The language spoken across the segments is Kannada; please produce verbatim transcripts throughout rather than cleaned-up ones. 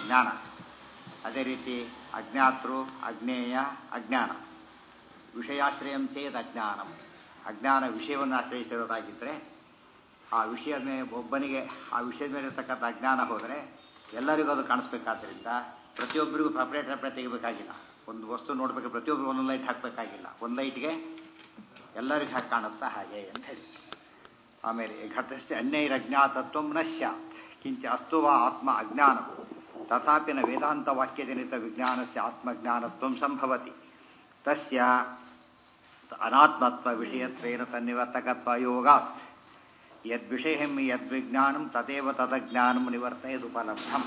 ಜ್ಞಾನ. ಅದೇ ರೀತಿ ಅಜ್ಞಾತೃ ಅಜ್ಞೇಯ ಅಜ್ಞಾನ. ವಿಷಯಾಶ್ರಯಂ ಚೇದ್ ಅಜ್ಞಾನಂ. ಅಜ್ಞಾನ ವಿಷಯವನ್ನು ಆಶ್ರಯಿಸಿರೋದಾಗಿದ್ದರೆ ಆ ವಿಷಯದ ಮೇಲೆ ಒಬ್ಬನಿಗೆ ಆ ವಿಷಯದ ಮೇಲೆ ಇರತಕ್ಕಂಥ ಅಜ್ಞಾನ ಹೋದರೆ ಎಲ್ಲರಿಗೂ ಅದು ಕಾಣಿಸ್ಬೇಕಾದ್ರಿಂದ ಪ್ರತಿಯೊಬ್ಬರಿಗೂ ಸಪ್ರೇಟ್ ಸಪ್ರೇಟ್ ತೆಗಿಬೇಕಾಗಿಲ್ಲ. ಒಂದು ವಸ್ತು ನೋಡಬೇಕು ಪ್ರತಿಯೊಬ್ಬರು ಒಂದೊಂದು ಲೈಟ್ ಹಾಕಬೇಕಾಗಿಲ್ಲ. ಒಂದು ಲೈಟ್ಗೆ ಎಲ್ಲರಿಗೂ ಹಾಕಿ ಕಾಣುತ್ತಾ ಹಾಗೆ ಅಂತ ಹೇಳಿ. ಆಮೇಲೆ ಘಟಸ್ಯ ಅನ್ಯೈರಜ್ಞಾತತ್ವಂ ನ ಸ್ಯಾತ್ ಕಿಂಚ ಅಸ್ತು ವಾ ಆತ್ಮ ಅಜ್ಞಾನ ತಥಾಪಿ ನ ವೇದಾಂತ ವಾಕ್ಯಜನಿತ ವಿಜ್ಞಾನಸ್ಯ ಆತ್ಮಜ್ಞಾನತ್ವಂ ಸಂಭವತಿ ತಸ್ಯ ಅನಾತ್ಮತ್ವ ವಿಷಯತ್ವೇನ ತನ್ನಿವರ್ತಕತ್ವ ಯೋಗಾತ್ ಯದ್ವಿಷಯಂ ಯದ್ವಿಜ್ಞಾನಂ ತದೇವ ತದಜ್ಞಾನಂ ನಿವರ್ತಯದುಪಲಬ್ಧಂ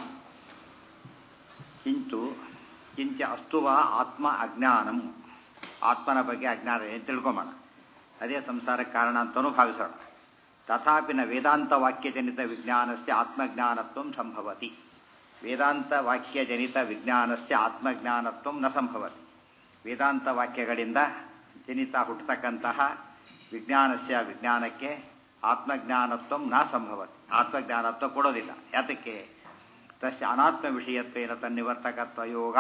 ಕಿಂಚು ಕಿಂಚ ಅಸ್ತು ವಾ ಆತ್ಮ ಅಜ್ಞಾನಂ. ಆತ್ಮನ ಬಗ್ಗೆ ಅಜ್ಞಾನ ಏನು ತಿಳ್ಕೊಂಬೋಣ. ಅದೇ ಸಂಸಾರಕ್ಕೆ ಕಾರಣ ಅಂತಲೂ ಭಾವಿಸೋಣ. ತಥಾಪಿನ ವೇದಾಂತ ವಾಕ್ಯಜನಿತ ವಿಜ್ಞಾನಸ್ಯ ಆತ್ಮಜ್ಞಾನತ್ವಂ ಸಂಭವತಿ. ವೇದಾಂತ ವಾಕ್ಯಜನಿತ ವಿಜ್ಞಾನಸ್ಯ ಆತ್ಮಜ್ಞಾನತ್ವಂ ನ ಸಂಭವತಿ. ವೇದಾಂತ ವಾಕ್ಯಗಳಿಂದ ಜನಿತ ಹುಟ್ಟತಕ್ಕಂತಹ ವಿಜ್ಞಾನಸ್ಯ ವಿಜ್ಞಾನಕ್ಕೆ ಆತ್ಮಜ್ಞಾನತ್ವಂ ನ ಸಂಭವತಿ. ಆತ್ಮಜ್ಞಾನತ್ವ ಕೊಡೋದಿಲ್ಲ. ಯಾತಕ್ಕೆ? ತಸ್ಯ ಅನಾತ್ಮ ವಿಷಯತ್ವೇನ ತನ್ನಿವರ್ತಕತ್ವ ಯೋಗ.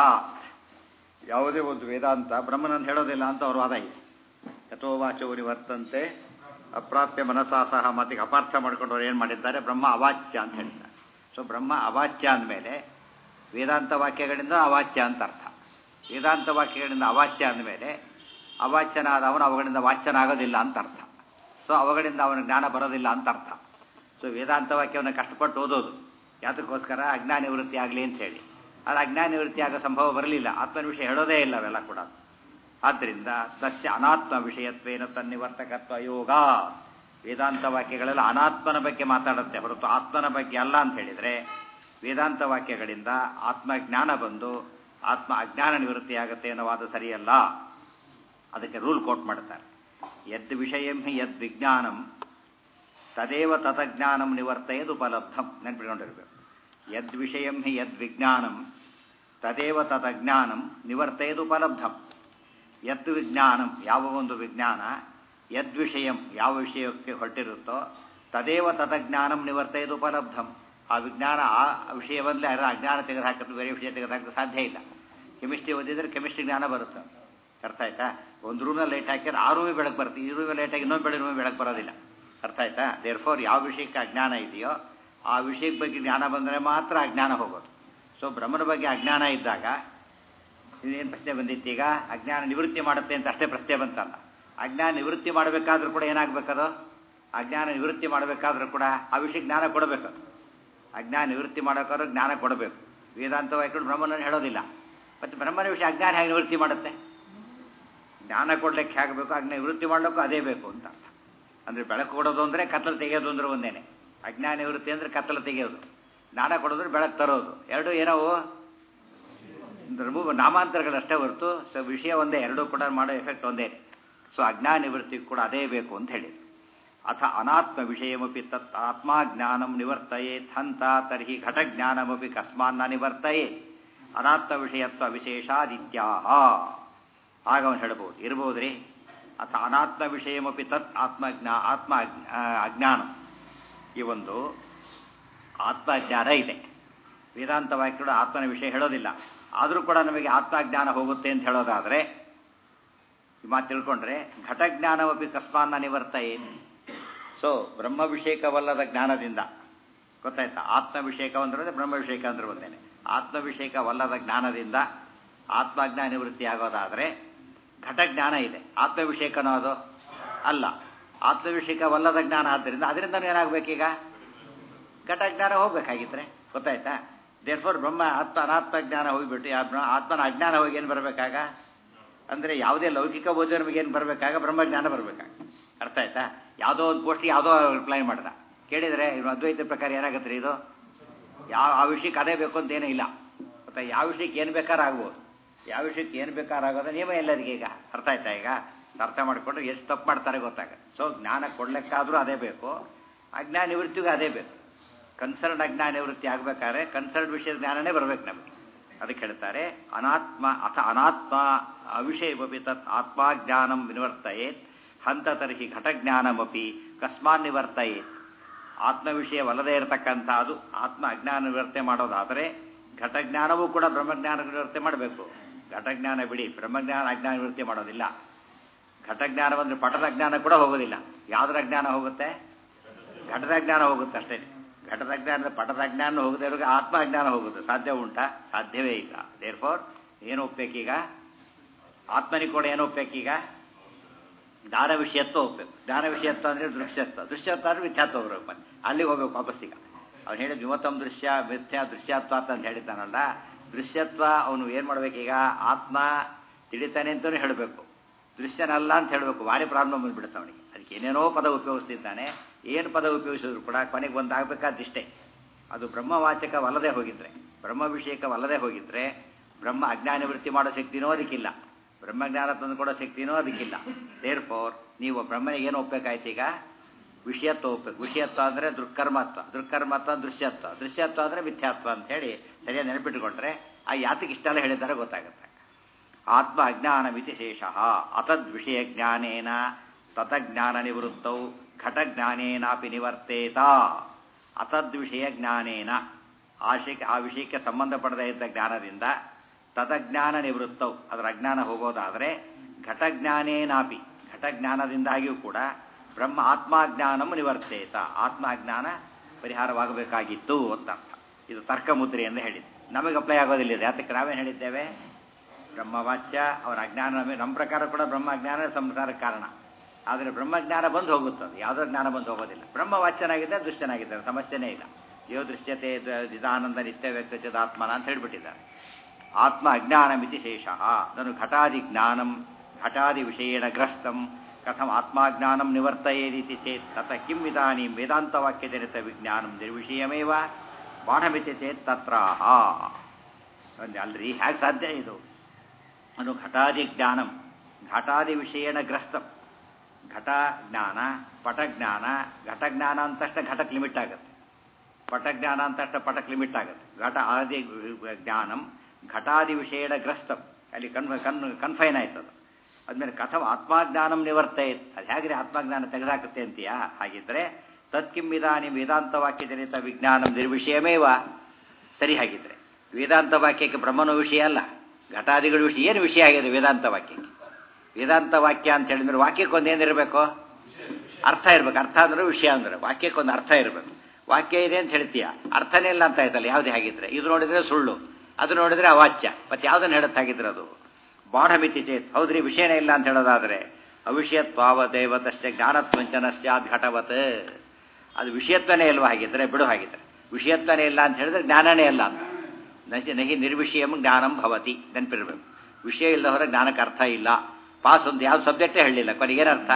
ಯಾವುದೇ ಒಂದು ವೇದಾಂತ ಬ್ರಹ್ಮನನ್ನು ಹೇಳೋದಿಲ್ಲ ಅಂತ ಅವರು ವಾದ ಇದೆ. ಯಥೋವಾಚೋ ನಿವರ್ತಂತೆ ಅಪ್ರಾಪ್ಯ ಮನಸಾ ಸಹ ಮತಿಗೆ ಅಪಾರ್ಥ ಮಾಡ್ಕೊಂಡು ಅವ್ರು ಏನು ಮಾಡಿದ್ದಾರೆ, ಬ್ರಹ್ಮ ಅವಾಚ್ಯ ಅಂತ ಹೇಳ್ತಾರೆ. ಸೊ ಬ್ರಹ್ಮ ಅವಾಚ್ಯ ಅಂದಮೇಲೆ ವೇದಾಂತ ವಾಕ್ಯಗಳಿಂದ ಅವಾಚ್ಯ ಅಂತ ಅರ್ಥ. ವೇದಾಂತ ವಾಕ್ಯಗಳಿಂದ ಅವಾಚ್ಯ ಅಂದಮೇಲೆ ಅವಾಚ್ಯನಾದ ಅವನು ಅವುಗಳಿಂದ ವಾಚ್ಯನಾಗೋದಿಲ್ಲ ಅಂತ ಅರ್ಥ. ಸೊ ಅವುಗಳಿಂದ ಅವನ ಜ್ಞಾನ ಬರೋದಿಲ್ಲ ಅಂತ ಅರ್ಥ. ಸೊ ವೇದಾಂತ ವಾಕ್ಯವನ್ನು ಕಷ್ಟಪಟ್ಟು ಓದೋದು ಯಾತಕ್ಕೋಸ್ಕರ ಅಜ್ಞಾನ ನಿವೃತ್ತಿ ಆಗಲಿ ಅಂತ ಹೇಳಿ. ಆದರೆ ಅಜ್ಞಾನ ನಿವೃತ್ತಿ ಆಗೋ ಸಂಭವ ಬರಲಿಲ್ಲ. ಆತ್ಮನ ವಿಷಯ ಹೇಳೋದೇ ಇಲ್ಲ ಅವೆಲ್ಲ ಕೂಡ. ಆದ್ದರಿಂದ ತಸ್ಯ ಅನಾತ್ಮ ವಿಷಯತ್ವೇನ ತನ್ನಿವರ್ತಕತ್ವ ಯೋಗ. ವೇದಾಂತ ವಾಕ್ಯಗಳೆಲ್ಲ ಅನಾತ್ಮನ ಬಗ್ಗೆ ಮಾತಾಡುತ್ತೆ ಹೊರತು ಆತ್ಮನ ಬಗ್ಗೆ ಅಲ್ಲ ಅಂತ ಹೇಳಿದರೆ ವೇದಾಂತ ವಾಕ್ಯಗಳಿಂದ ಆತ್ಮಜ್ಞಾನ ಬಂದು ಆತ್ಮ ಅಜ್ಞಾನ ನಿವೃತ್ತಿ ಆಗುತ್ತೆ ಅನ್ನೋ ವಾದ ಸರಿಯಲ್ಲ. ಅದಕ್ಕೆ ರೂಲ್ ಕೋಟ್ ಮಾಡ್ತಾರೆ. ಯದ್ ವಿಷಯಂ ಹಿ ಯದ್ ವಿಜ್ಞಾನಂ ತದೇವ ತತಜ್ಞಾನಂ ನಿವರ್ತಯದು ಉಪಲಬ್ಧಂ. ನೆನಪಿಟ್ಕೊಂಡಿರ್ಬೇಕು. ಯದ್ ವಿಷಯಂ ಹಿ ಯದ್ ವಿಜ್ಞಾನಂ ತದೇವ ತತಜ್ಞಾನಂ ನಿವರ್ತಯದು ಉಪಲಬ್ಧಂ. ಯದ್ ವಿಜ್ಞಾನಂ ಯಾವ ಒಂದು ವಿಜ್ಞಾನ, ಯದ್ವಿಷಯಂ ಯಾವ ವಿಷಯಕ್ಕೆ ಹೊರಟಿರುತ್ತೋ ತದೇವ ತತಜ್ಞಾನಂ ನಿವರ್ತಯದು ಉಪಲಬ್ಧಂ. ಆ ವಿಜ್ಞಾನ ಆ ವಿಷಯವಲ್ಲೇ ಅದರ ಅಜ್ಞಾನ ತೆಗೆದುಹಾಕಿದ್ರೆ ಬೇರೆ ವಿಷಯ ತೆಗೆದುಹಾಕಕ್ಕೆ ಸಾಧ್ಯ ಇಲ್ಲ. ಕೆಮಿಸ್ಟ್ರಿ ಓದಿದ್ರೆ ಕೆಮಿಸ್ಟ್ರಿ ಜ್ಞಾನ ಬರುತ್ತೆ. ಅರ್ಥ ಆಯ್ತಾ? ಒಂದು ರೂಮಲ್ಲಿ ಲೈಟ್ ಹಾಕಿದ್ರೆ ಆ ರೂಮಿಗೆ ಬೆಳಕು ಬರುತ್ತೆ, ಈ ರೂಮಿಗೆ ಲೈಟ್ ಹಾಕಿ ಇನ್ನೊಂದು ಬೆಳೆ ರೂಮಿಗೆ ಬೆಳಕು ಬರೋದಿಲ್ಲ. ಅರ್ಥ ಆಯ್ತಾ? ದೇರ್ ಫೋರ್ ಯಾವ ವಿಷಯಕ್ಕೆ ಅಜ್ಞಾನ ಇದೆಯೋ ಆ ವಿಷಯದ ಬಗ್ಗೆ ಜ್ಞಾನ ಬಂದರೆ ಮಾತ್ರ ಅಜ್ಞಾನ ಹೋಗೋದು. ಸೊ ಬ್ರಹ್ಮನ ಬಗ್ಗೆ ಅಜ್ಞಾನ ಇದ್ದಾಗ ಇದೇನು ಪ್ರಶ್ನೆ ಬಂದಿತ್ತು ಈಗ? ಅಜ್ಞಾನ ನಿವೃತ್ತಿ ಮಾಡುತ್ತೆ ಅಂತ ಅಷ್ಟೇ ಪ್ರಶ್ನೆ ಬಂತಲ್ಲ. ಅಜ್ಞಾನ ನಿವೃತ್ತಿ ಮಾಡಬೇಕಾದ್ರೂ ಕೂಡ ಏನಾಗಬೇಕದು? ಅಜ್ಞಾನ ನಿವೃತ್ತಿ ಮಾಡಬೇಕಾದ್ರೂ ಕೂಡ ಆ ವಿಷಯ ಜ್ಞಾನ ಕೊಡಬೇಕು. ಅಜ್ಞಾನ ನಿವೃತ್ತಿ ಮಾಡೋಕ್ಕಾದ್ರೂ ಜ್ಞಾನ ಕೊಡಬೇಕು. ವೇದಾಂತ ವಾಕ್ಯಗಳು ಬ್ರಹ್ಮನನ್ನು ಹೇಳೋದಿಲ್ಲ. ಮತ್ತು ಬ್ರಹ್ಮನ ವಿಷಯ ಅಜ್ಞಾನ ಹೇಗೆ ನಿವೃತ್ತಿ ಮಾಡುತ್ತೆ? ಜ್ಞಾನ ಕೊಡ್ಲಿಕ್ಕೆ ಹೇಗಬೇಕು, ಅಜ್ಞಾನ ನಿವೃತ್ತಿ ಮಾಡಲಿಕ್ಕೂ ಅದೇ ಬೇಕು ಅಂತ ಅರ್ಥ. ಅಂದರೆ ಬೆಳಕು ಕೊಡೋದು ಅಂದರೆ ಕತ್ತಲು ತೆಗೆಯೋದು ಅಂದ್ರೆ ಒಂದೇನೆ. ಅಜ್ಞಾನ ನಿವೃತ್ತಿ ಅಂದರೆ ಕತ್ತಲು ತೆಗೆಯೋದು, ಜ್ಞಾನ ಕೊಡೋದ್ರೆ ಬೆಳಕು ತರೋದು. ಎರಡು ಏನವು ನಾಮಾಂತರಗಳಷ್ಟೇ ಹೊರತು ವಿಷಯ ಒಂದೇ. ಎರಡೂ ಕೂಡ ಮಾಡೋ ಎಫೆಕ್ಟ್ ಒಂದೇ. ಸೊ ಅಜ್ಞಾನ ನಿವೃತ್ತಿ ಕೂಡ ಅದೇ ಬೇಕು ಅಂತ ಹೇಳಿ. ಅಥ ಅನಾತ್ಮ ವಿಷಯಮಪಿ ತತ್ ಆತ್ಮಜ್ಞಾನಂ ನಿವರ್ತಯೇತ್ ಹಂತ ತರ್ಹಿ ಘಟಜ್ಞಾನಮಪಿ ಕಸ್ಮಾನ್ನ ನಿವರ್ತಯೇ ಅನಾತ್ಮ ವಿಷಯತ್ವ ವಿಶೇಷಾದಿತ್ಯಾಹ. ಆಗ ಅವನು ಹೇಳ್ಬೋದು, ಇರ್ಬೋದ್ರಿ. ಅಥ ಅನಾತ್ಮ ವಿಷಯಮಪಿ ತತ್ ಆತ್ಮಜ್ಞಾ ಆತ್ಮ ಅಜ್ಞಾನ. ಈ ಒಂದು ಆತ್ಮಜ್ಞಾನ ಇದೆ. ವೇದಾಂತ ವಾಕ್ಯಗಳು ಆತ್ಮನ ವಿಷಯ ಹೇಳೋದಿಲ್ಲ. ಆದರೂ ಕೂಡ ನಮಗೆ ಆತ್ಮಜ್ಞಾನ ಹೋಗುತ್ತೆ ಅಂತ ಹೇಳೋದಾದರೆ ಈ ಮಾತು ತಿಳ್ಕೊಂಡ್ರೆ ಘಟಜ್ಞಾನಮಪಿ ಕಸ್ಮಾನ್ನ ನಿವರ್ತಯೇ. ಸೊ ಬ್ರಹ್ಮವಿಷೇಕವಲ್ಲದ ಜ್ಞಾನದಿಂದ ಗೊತ್ತಾಯ್ತಾ? ಆತ್ಮವಿಷೇಕ ಅಂದ್ರೆ ಬ್ರಹ್ಮವಿಷೇಕ ಅಂದ್ರೆ ಒಂದೇನೆ. ಆತ್ಮವಿಷೇಕವಲ್ಲದ ಜ್ಞಾನದಿಂದ ಆತ್ಮಜ್ಞಾನ ನಿವೃತ್ತಿ ಆಗೋದಾದರೆ ಘಟಜ್ಞಾನ ಇದೆ, ಆತ್ಮವಿಷೇಕನೋ ಅದು ಅಲ್ಲ. ಆತ್ಮವಿಷೇಕವಲ್ಲದ ಜ್ಞಾನ ಆದ್ದರಿಂದ ಅದರಿಂದ ಏನಾಗಬೇಕೀಗ? ಘಟಜ್ಞಾನ ಹೋಗ್ಬೇಕಾಗಿದ್ರೆ ಗೊತ್ತಾಯ್ತಾ? ದೇರ್ಫೋರ್ ಬ್ರಹ್ಮ ಆತ್ಮ ಅನಾತ್ಮ ಜ್ಞಾನ ಹೋಗಿಬಿಟ್ಟು ಆತ್ಮನ ಅಜ್ಞಾನ ಹೋಗಿ ಏನು ಬರಬೇಕಾಗ? ಅಂದರೆ ಯಾವುದೇ ಲೌಕಿಕ ಓದಿ ನಮಗೇನು ಬರಬೇಕಾಗ? ಬ್ರಹ್ಮಜ್ಞಾನ ಬರಬೇಕಾಗ. ಅರ್ಥ ಆಯ್ತಾ? ಯಾವುದೋ ಒಂದು ಪೋಸ್ಟಿಗೆ ಯಾವುದೋ ರಿಪ್ಲೈ ಮಾಡ್ದ ಕೇಳಿದರೆ ಇನ್ನು ಅದ್ವೈತ ಪ್ರಕಾರ ಏನಾಗತ್ತೆ ರೀ? ಇದು ಯಾವ ಆ ವಿಷಯಕ್ಕೆ ಅದೇ ಬೇಕು ಅಂತ ಏನೂ ಇಲ್ಲ. ಮತ್ತು ಯಾವ ವಿಷಯಕ್ಕೆ ಏನು ಬೇಕಾದ್ರೂ ಆಗ್ಬೋದು. ಯಾವ ವಿಷಯಕ್ಕೆ ಏನು ಬೇಕಾದ್ರೂ ಆಗೋದು ನಿಯಮ ಎಲ್ಲರಿಗೆ ಈಗ. ಅರ್ಥ ಆಯ್ತಾ? ಈಗ ಅರ್ಥ ಮಾಡಿಕೊಂಡ್ರೆ ಎಷ್ಟು ತಪ್ಪು ಮಾಡ್ತಾರೆ ಗೊತ್ತಾಗುತ್ತೆ. ಸೊ ಜ್ಞಾನ ಕೊಡ್ಲಿಕ್ಕಾದರೂ ಅದೇ ಬೇಕು, ಅಜ್ಞಾನ ನಿವೃತ್ತಿಗೂ ಅದೇ ಬೇಕು. ಕನ್ಸರ್ನ್ ಅಜ್ಞಾನ ನಿವೃತ್ತಿ ಆಗಬೇಕಾದ್ರೆ ಕನ್ಸರ್ನ್ ವಿಷಯದ ಜ್ಞಾನನೇ ಬರಬೇಕು ನಮಗೆ. ಅದಕ್ಕೆ ಹೇಳ್ತಾರೆ ಅನಾತ್ಮ ಅಥ ಅನಾತ್ಮ ಅವಿಷಯವಪಿ ತತ್ ಆತ್ಮಜ್ಞಾನಂ ನಿವರ್ತಯೇತ್ ಹಂತ ತರ್ಹಿ ಘಟಜ್ಞಾನಮಪಿ ಕಸ್ಮಾನ್ ನಿವರ್ತಯೇತ್. ಆತ್ಮ ವಿಷಯವಲ್ಲದೇ ಇರತಕ್ಕಂಥ ಅದು ಆತ್ಮ ಅಜ್ಞಾನ ನಿವರ್ತನೆ ಮಾಡೋದಾದರೆ ಘಟಜ್ಞಾನವೂ ಕೂಡ ಬ್ರಹ್ಮಜ್ಞಾನ ನಿವೃತ್ತಿ ಮಾಡಬೇಕು. ಘಟಜ್ಞಾನ ಬಿಡಿ, ಬ್ರಹ್ಮಜ್ಞಾನ ಅಜ್ಞಾನ ನಿವೃತ್ತಿ ಮಾಡೋದಿಲ್ಲ. ಘಟಜ್ಞಾನ ಬಂದರೆ ಪಟದ ಜ್ಞಾನ ಕೂಡ ಹೋಗೋದಿಲ್ಲ. ಯಾವುದರ ಜ್ಞಾನ ಹೋಗುತ್ತೆ? ಘಟದ ಜ್ಞಾನ ಹೋಗುತ್ತೆ ಅಷ್ಟೇ. ಘಟದ ಜ್ಞಾನ ಪಟದ ಜ್ಞಾನ ಹೋಗದೆ ಇರೋರಿಗೆ ಆತ್ಮ ಅಜ್ಞಾನ ಹೋಗುತ್ತೆ. ಸಾಧ್ಯ ಉಂಟಾ? ಸಾಧ್ಯವೇ ಇಲ್ಲ. ದೇರ್ ಫೋರ್ ಏನು ಒಪ್ಪಬೇಕೀಗ? ಆತ್ಮನಿಗೆ ಕೂಡ ಏನು ಒಪ್ಪಬೇಕೀಗ? ಜ್ಞಾನ ವಿಷಯತ್ವ ಹೋಗ್ಬೇಕು. ಜ್ಞಾನ ವಿಷಯತ್ವ ಅಂದರೆ ದೃಶ್ಯತ್ವ, ದೃಶ್ಯತ್ವ ಅಂದರೆ ಮಿಥ್ಯಾತ್ವ ಹೋಗ್ಬೇಕು. ಮತ್ತೆ ಅಲ್ಲಿಗೆ ಹೋಗ್ಬೇಕು ವಾಪಸ್ಸೀಗ. ಅವ್ನು ಹೇಳಿದ ವಿಮತಂ ದೃಶ್ಯ ಮಿಥ್ಯಾ ದೃಶ್ಯತ್ವ ಅಂತ ಹೇಳಿದ್ದಾನಲ್ಲ, ದೃಶ್ಯತ್ವ ಅವನು ಏನು ಮಾಡಬೇಕೀಗ? ಆತ್ಮ ತಿಳಿತಾನೆ ಅಂತಲೂ ಹೇಳಬೇಕು, ದೃಶ್ಯನಲ್ಲ ಅಂತ ಹೇಳಬೇಕು. ಭಾರಿ ಪ್ರಾಬ್ಲಮ್ ಬಂದುಬಿಡುತ್ತೆ ಅವನಿಗೆ. ಅದಕ್ಕೆ ಏನೇನೋ ಪದ ಉಪಯೋಗಿಸ್ತಿದ್ದಾನೆ. ಏನು ಪದ ಉಪಯೋಗಿಸಿದ್ರು ಕೂಡ ಕೊನೆಗೆ ಒಂದು ಆಗಬೇಕಾದಿಷ್ಟೇ. ಅದು ಬ್ರಹ್ಮವಾಚಕವಲ್ಲದೆ ಹೋಗಿದ್ರೆ, ಬ್ರಹ್ಮ ವಿಷಯಕವಲ್ಲದೆ ಹೋಗಿದ್ರೆ ಬ್ರಹ್ಮ ಅಜ್ಞಾನ ನಿವೃತ್ತಿ ಮಾಡೋ ಶಕ್ತಿನೂ ಅದಕ್ಕಿಲ್ಲ, ಬ್ರಹ್ಮಜ್ಞಾನ ತಂದು ಕೊಡೋ ಶಕ್ತಿನೂ ಅದಕ್ಕಿಲ್ಲ. ದೇರ್ ಫೋರ್ ನೀವು ಬ್ರಹ್ಮನಿಗೆ ಏನು ಒಪ್ಪಬೇಕಾಯ್ತು ಈಗ? ವಿಷಯತ್ವ ಒಪ್ಪಬೇಕು. ವಿಷಯತ್ವ ಅಂದರೆ ದೃಕ್ಕರ್ಮತ್ವ, ದೃಕ್ಕರ್ಮತ್ವ ದೃಶ್ಯತ್ವ, ದೃಶ್ಯತ್ವ ಅಂದರೆ ಮಿಥ್ಯಾತ್ವ ಅಂತ ಹೇಳಿ ಸರಿಯಾಗಿ ನೆನಪಿಟ್ಟುಕೊಂಡ್ರೆ ಆ ಯಾತಕ್ಕೆ ಇಷ್ಟೆಲ್ಲ ಹೇಳಿದ್ದಾರೆ ಗೊತ್ತಾಗುತ್ತೆ. ಆತ್ಮ ಅಜ್ಞಾನ ಮಿತಿ ಶೇಷ ಅತದ್ ವಿಷಯ ಜ್ಞಾನೇನ ತತಜ್ಞಾನ ನಿವೃತ್ತೌ ಘಟಜ್ಞಾನೇನಾಪಿ ನಿವರ್ತೇತ. ಅತದ್ ವಿಷಯ ಜ್ಞಾನೇನ ಆ ವಿಷಯಕ್ಕೆ ಆ ವಿಷಯಕ್ಕೆ ಸಂಬಂಧಪಡದೇ ಇದ್ದ ಜ್ಞಾನದಿಂದ ತತಜ್ಞಾನ ನಿವೃತ್ತವು ಅದರ ಅಜ್ಞಾನ ಹೋಗೋದಾದರೆ ಘಟಜ್ಞಾನೇನಾಪಿ ಘಟಜ್ಞಾನದಿಂದಾಗಿಯೂ ಕೂಡ ಬ್ರಹ್ಮ ಆತ್ಮಾಜ್ಞಾನಂ ನಿವರ್ತೇತ ಆತ್ಮ ಅಜ್ಞಾನ ಪರಿಹಾರವಾಗಬೇಕಾಗಿತ್ತು ಅಂತ ಅರ್ಥ. ಇದು ತರ್ಕ ಮುದ್ರೆ ಎಂದು ಹೇಳಿದೆ. ನಮಗೆ ಅಪ್ಲೈ ಆಗೋದಿಲ್ಲ ಇದೆ. ಯಾತಕ್ಕೆ ನಾವೇನು ಹೇಳಿದ್ದೇವೆ? ಬ್ರಹ್ಮವಾಚ್ಯ ಅವರ ಅಜ್ಞಾನ ನಮಗೆ ನಮ್ಮ ಪ್ರಕಾರ ಕೂಡ ಬ್ರಹ್ಮ ಅಜ್ಞಾನ ಸಂಸಾರಕ್ಕೆ ಕಾರಣ. ಆದರೆ ಬ್ರಹ್ಮಜ್ಞಾನ ಬಂದು ಹೋಗುತ್ತದೆ, ಯಾವುದೋ ಜ್ಞಾನ ಬಂದು ಹೋಗೋದಿಲ್ಲ. ಬ್ರಹ್ಮವಾಚ್ಯನಾಗಿದ್ದರೆ ದೃಶ್ಯನಾಗಿದ್ದಾರೆ, ಸಮಸ್ಯೆನೇ ಇಲ್ಲ. ಯೋ ದೃಶ್ಯತೆ ಚಿದಾನಂದ ನಿತ್ಯ ವ್ಯಕ್ತ ಆತ್ಮನ ಅಂತ ಹೇಳಿಬಿಟ್ಟಿದ್ದಾರೆ. ಆತ್ಮ ಅಜ್ಞಾನ ಮಿತಿ ಶೇಷ ನಾನು ಘಟಾದಿ ಜ್ಞಾನಂ ಘಟಾದಿ ವಿಷಯೇಣ ಗ್ರಸ್ತಂ ಕಥಂ ಆತ್ಮಾಜ್ಞಾನಂ ನಿವರ್ತಯೇದಿತಿ ಚೇತ್ ತತ ಕಿಂ ಇದಾನೀಂ ವೇದಾಂತವಾಕ್ಯಜನಿತ ವಿಜ್ಞಾನಂ ನಿರ್ವಿಷಯಮೇವ ಬಾಣಮಿತಿ ಚೇತ್ ತತ್ರಾಹ. ಅಲ್ರಿ ಹೇಗೆ ಸಾಧ್ಯ ಇದು? ಅದು ಘಟಾದಿ ಜ್ಞಾನಂ ಘಟಾದಿ ವಿಷಯೇಣ ಗ್ರಸ್ತಂ. ಘಟ ಜ್ಞಾನ ಪಟಜ್ಞಾನ, ಘಟಜ್ಞಾನ ಅಂತಷ್ಟ ಘಟಕ್ಕೆ ಲಿಮಿಟ್ ಆಗುತ್ತೆ, ಪಟಜ್ಞಾನ ಅಂತಷ್ಟ ಪಟಕ್ಕೆ ಲಿಮಿಟ್ ಆಗುತ್ತೆ. ಘಟ ಆದಿ ಜ್ಞಾನಂ ಘಟಾದಿ ವಿಷಯೇಣ ಗ್ರಸ್ತಂ, ಅಲ್ಲಿ ಕನ್ ಕನ್ ಕನ್ಫೈನ್ ಆಯ್ತದು. ಅದ್ಮೇಲೆ ಕಥಂ ಆತ್ಮಾಜ್ಞಾನಂ ನಿವರ್ತಯೇತ್, ಅದು ಹೇಗ್ರೆ ಆತ್ಮಜ್ಞಾನ ತೆಗೆದಾಕುತ್ತೆ ಅಂತೀಯಾ? ಹಾಗಿದ್ರೆ ತತ್ಕಿಂಬಿದಾನಿ ವೇದಾಂತ ವಾಕ್ಯ ಜನಿತ ವಿಜ್ಞಾನಂ ನಿರ್ವಿಷಯಮೇವ. ಸರಿ, ಹಾಗಿದ್ರೆ ವೇದಾಂತ ವಾಕ್ಯಕ್ಕೆ ಬ್ರಹ್ಮನ ವಿಷಯ ಅಲ್ಲ, ಘಟಾದಿಗಳ ವಿಷಯ. ಏನು ವಿಷಯ ಆಗಿದೆ ವೇದಾಂತ ವಾಕ್ಯಕ್ಕೆ? ವೇದಾಂತ ವಾಕ್ಯ ಅಂತ ಹೇಳಿದ್ರೆ ವಾಕ್ಯಕ್ಕೊಂದು ಏನಿರಬೇಕು? ಅರ್ಥ ಇರಬೇಕು. ಅರ್ಥ ಅಂದ್ರೆ ವಿಷಯ ಅಂದ್ರೆ ವಾಕ್ಯಕ್ಕೊಂದು ಅರ್ಥ ಇರಬೇಕು. ವಾಕ್ಯ ಇದೆ ಅಂತ ಹೇಳ್ತೀಯ, ಅರ್ಥನೇ ಇಲ್ಲ ಅಂತ ಆಯ್ತಲ್ಲ. ಯಾವುದೇ ಹಾಗಿದ್ರೆ ಇದು ನೋಡಿದ್ರೆ ಸುಳ್ಳು, ಅದು ನೋಡಿದ್ರೆ ಅವಾಚ್ಯ. ಮತ್ತೆ ಯಾವುದನ್ನು ಹೇಳುತ್ತಾಗಿದ್ರೆ ಅದು ಬಾಢಮಿತಿ ಚೇತ್. ಹೌದ್ರಿ ವಿಷಯನೇ ಇಲ್ಲ ಅಂತ ಹೇಳೋದಾದ್ರೆ ಅವಿಷಯತ್ವಾವದೇವತಶ್ಚ ಜ್ಞಾನತ್ವಂಚನಸ್ಯಾದ್ ಘಟವತ್. ಅದು ವಿಷಯತ್ವನೇ ಇಲ್ವಾ? ಹಾಗಿದ್ರೆ ಬಿಡು. ಹಾಗಿದ್ರೆ ವಿಷಯತ್ವನೇ ಇಲ್ಲ ಅಂತ ಹೇಳಿದ್ರೆ ಜ್ಞಾನನೇ ಇಲ್ಲ ಅಂತ. ನಹಿ ನಹಿ ನಿರ್ವಿಷಯಂ ಜ್ಞಾನಂ ಭವತಿ. ನೆನಪಿರ್ಬೇಕು, ವಿಷಯ ಇಲ್ಲದ ಹೊರ ಜ್ಞಾನಕ್ಕೆ ಅರ್ಥ ಇಲ್ಲ. ಪಾಸ್ ಅಂತ ಯಾವ ಸಬ್ಜೆಕ್ಟೇ ಹೇಳಲಿಲ್ಲ, ಕೊನೆಗೆ ಏನರ್ಥ?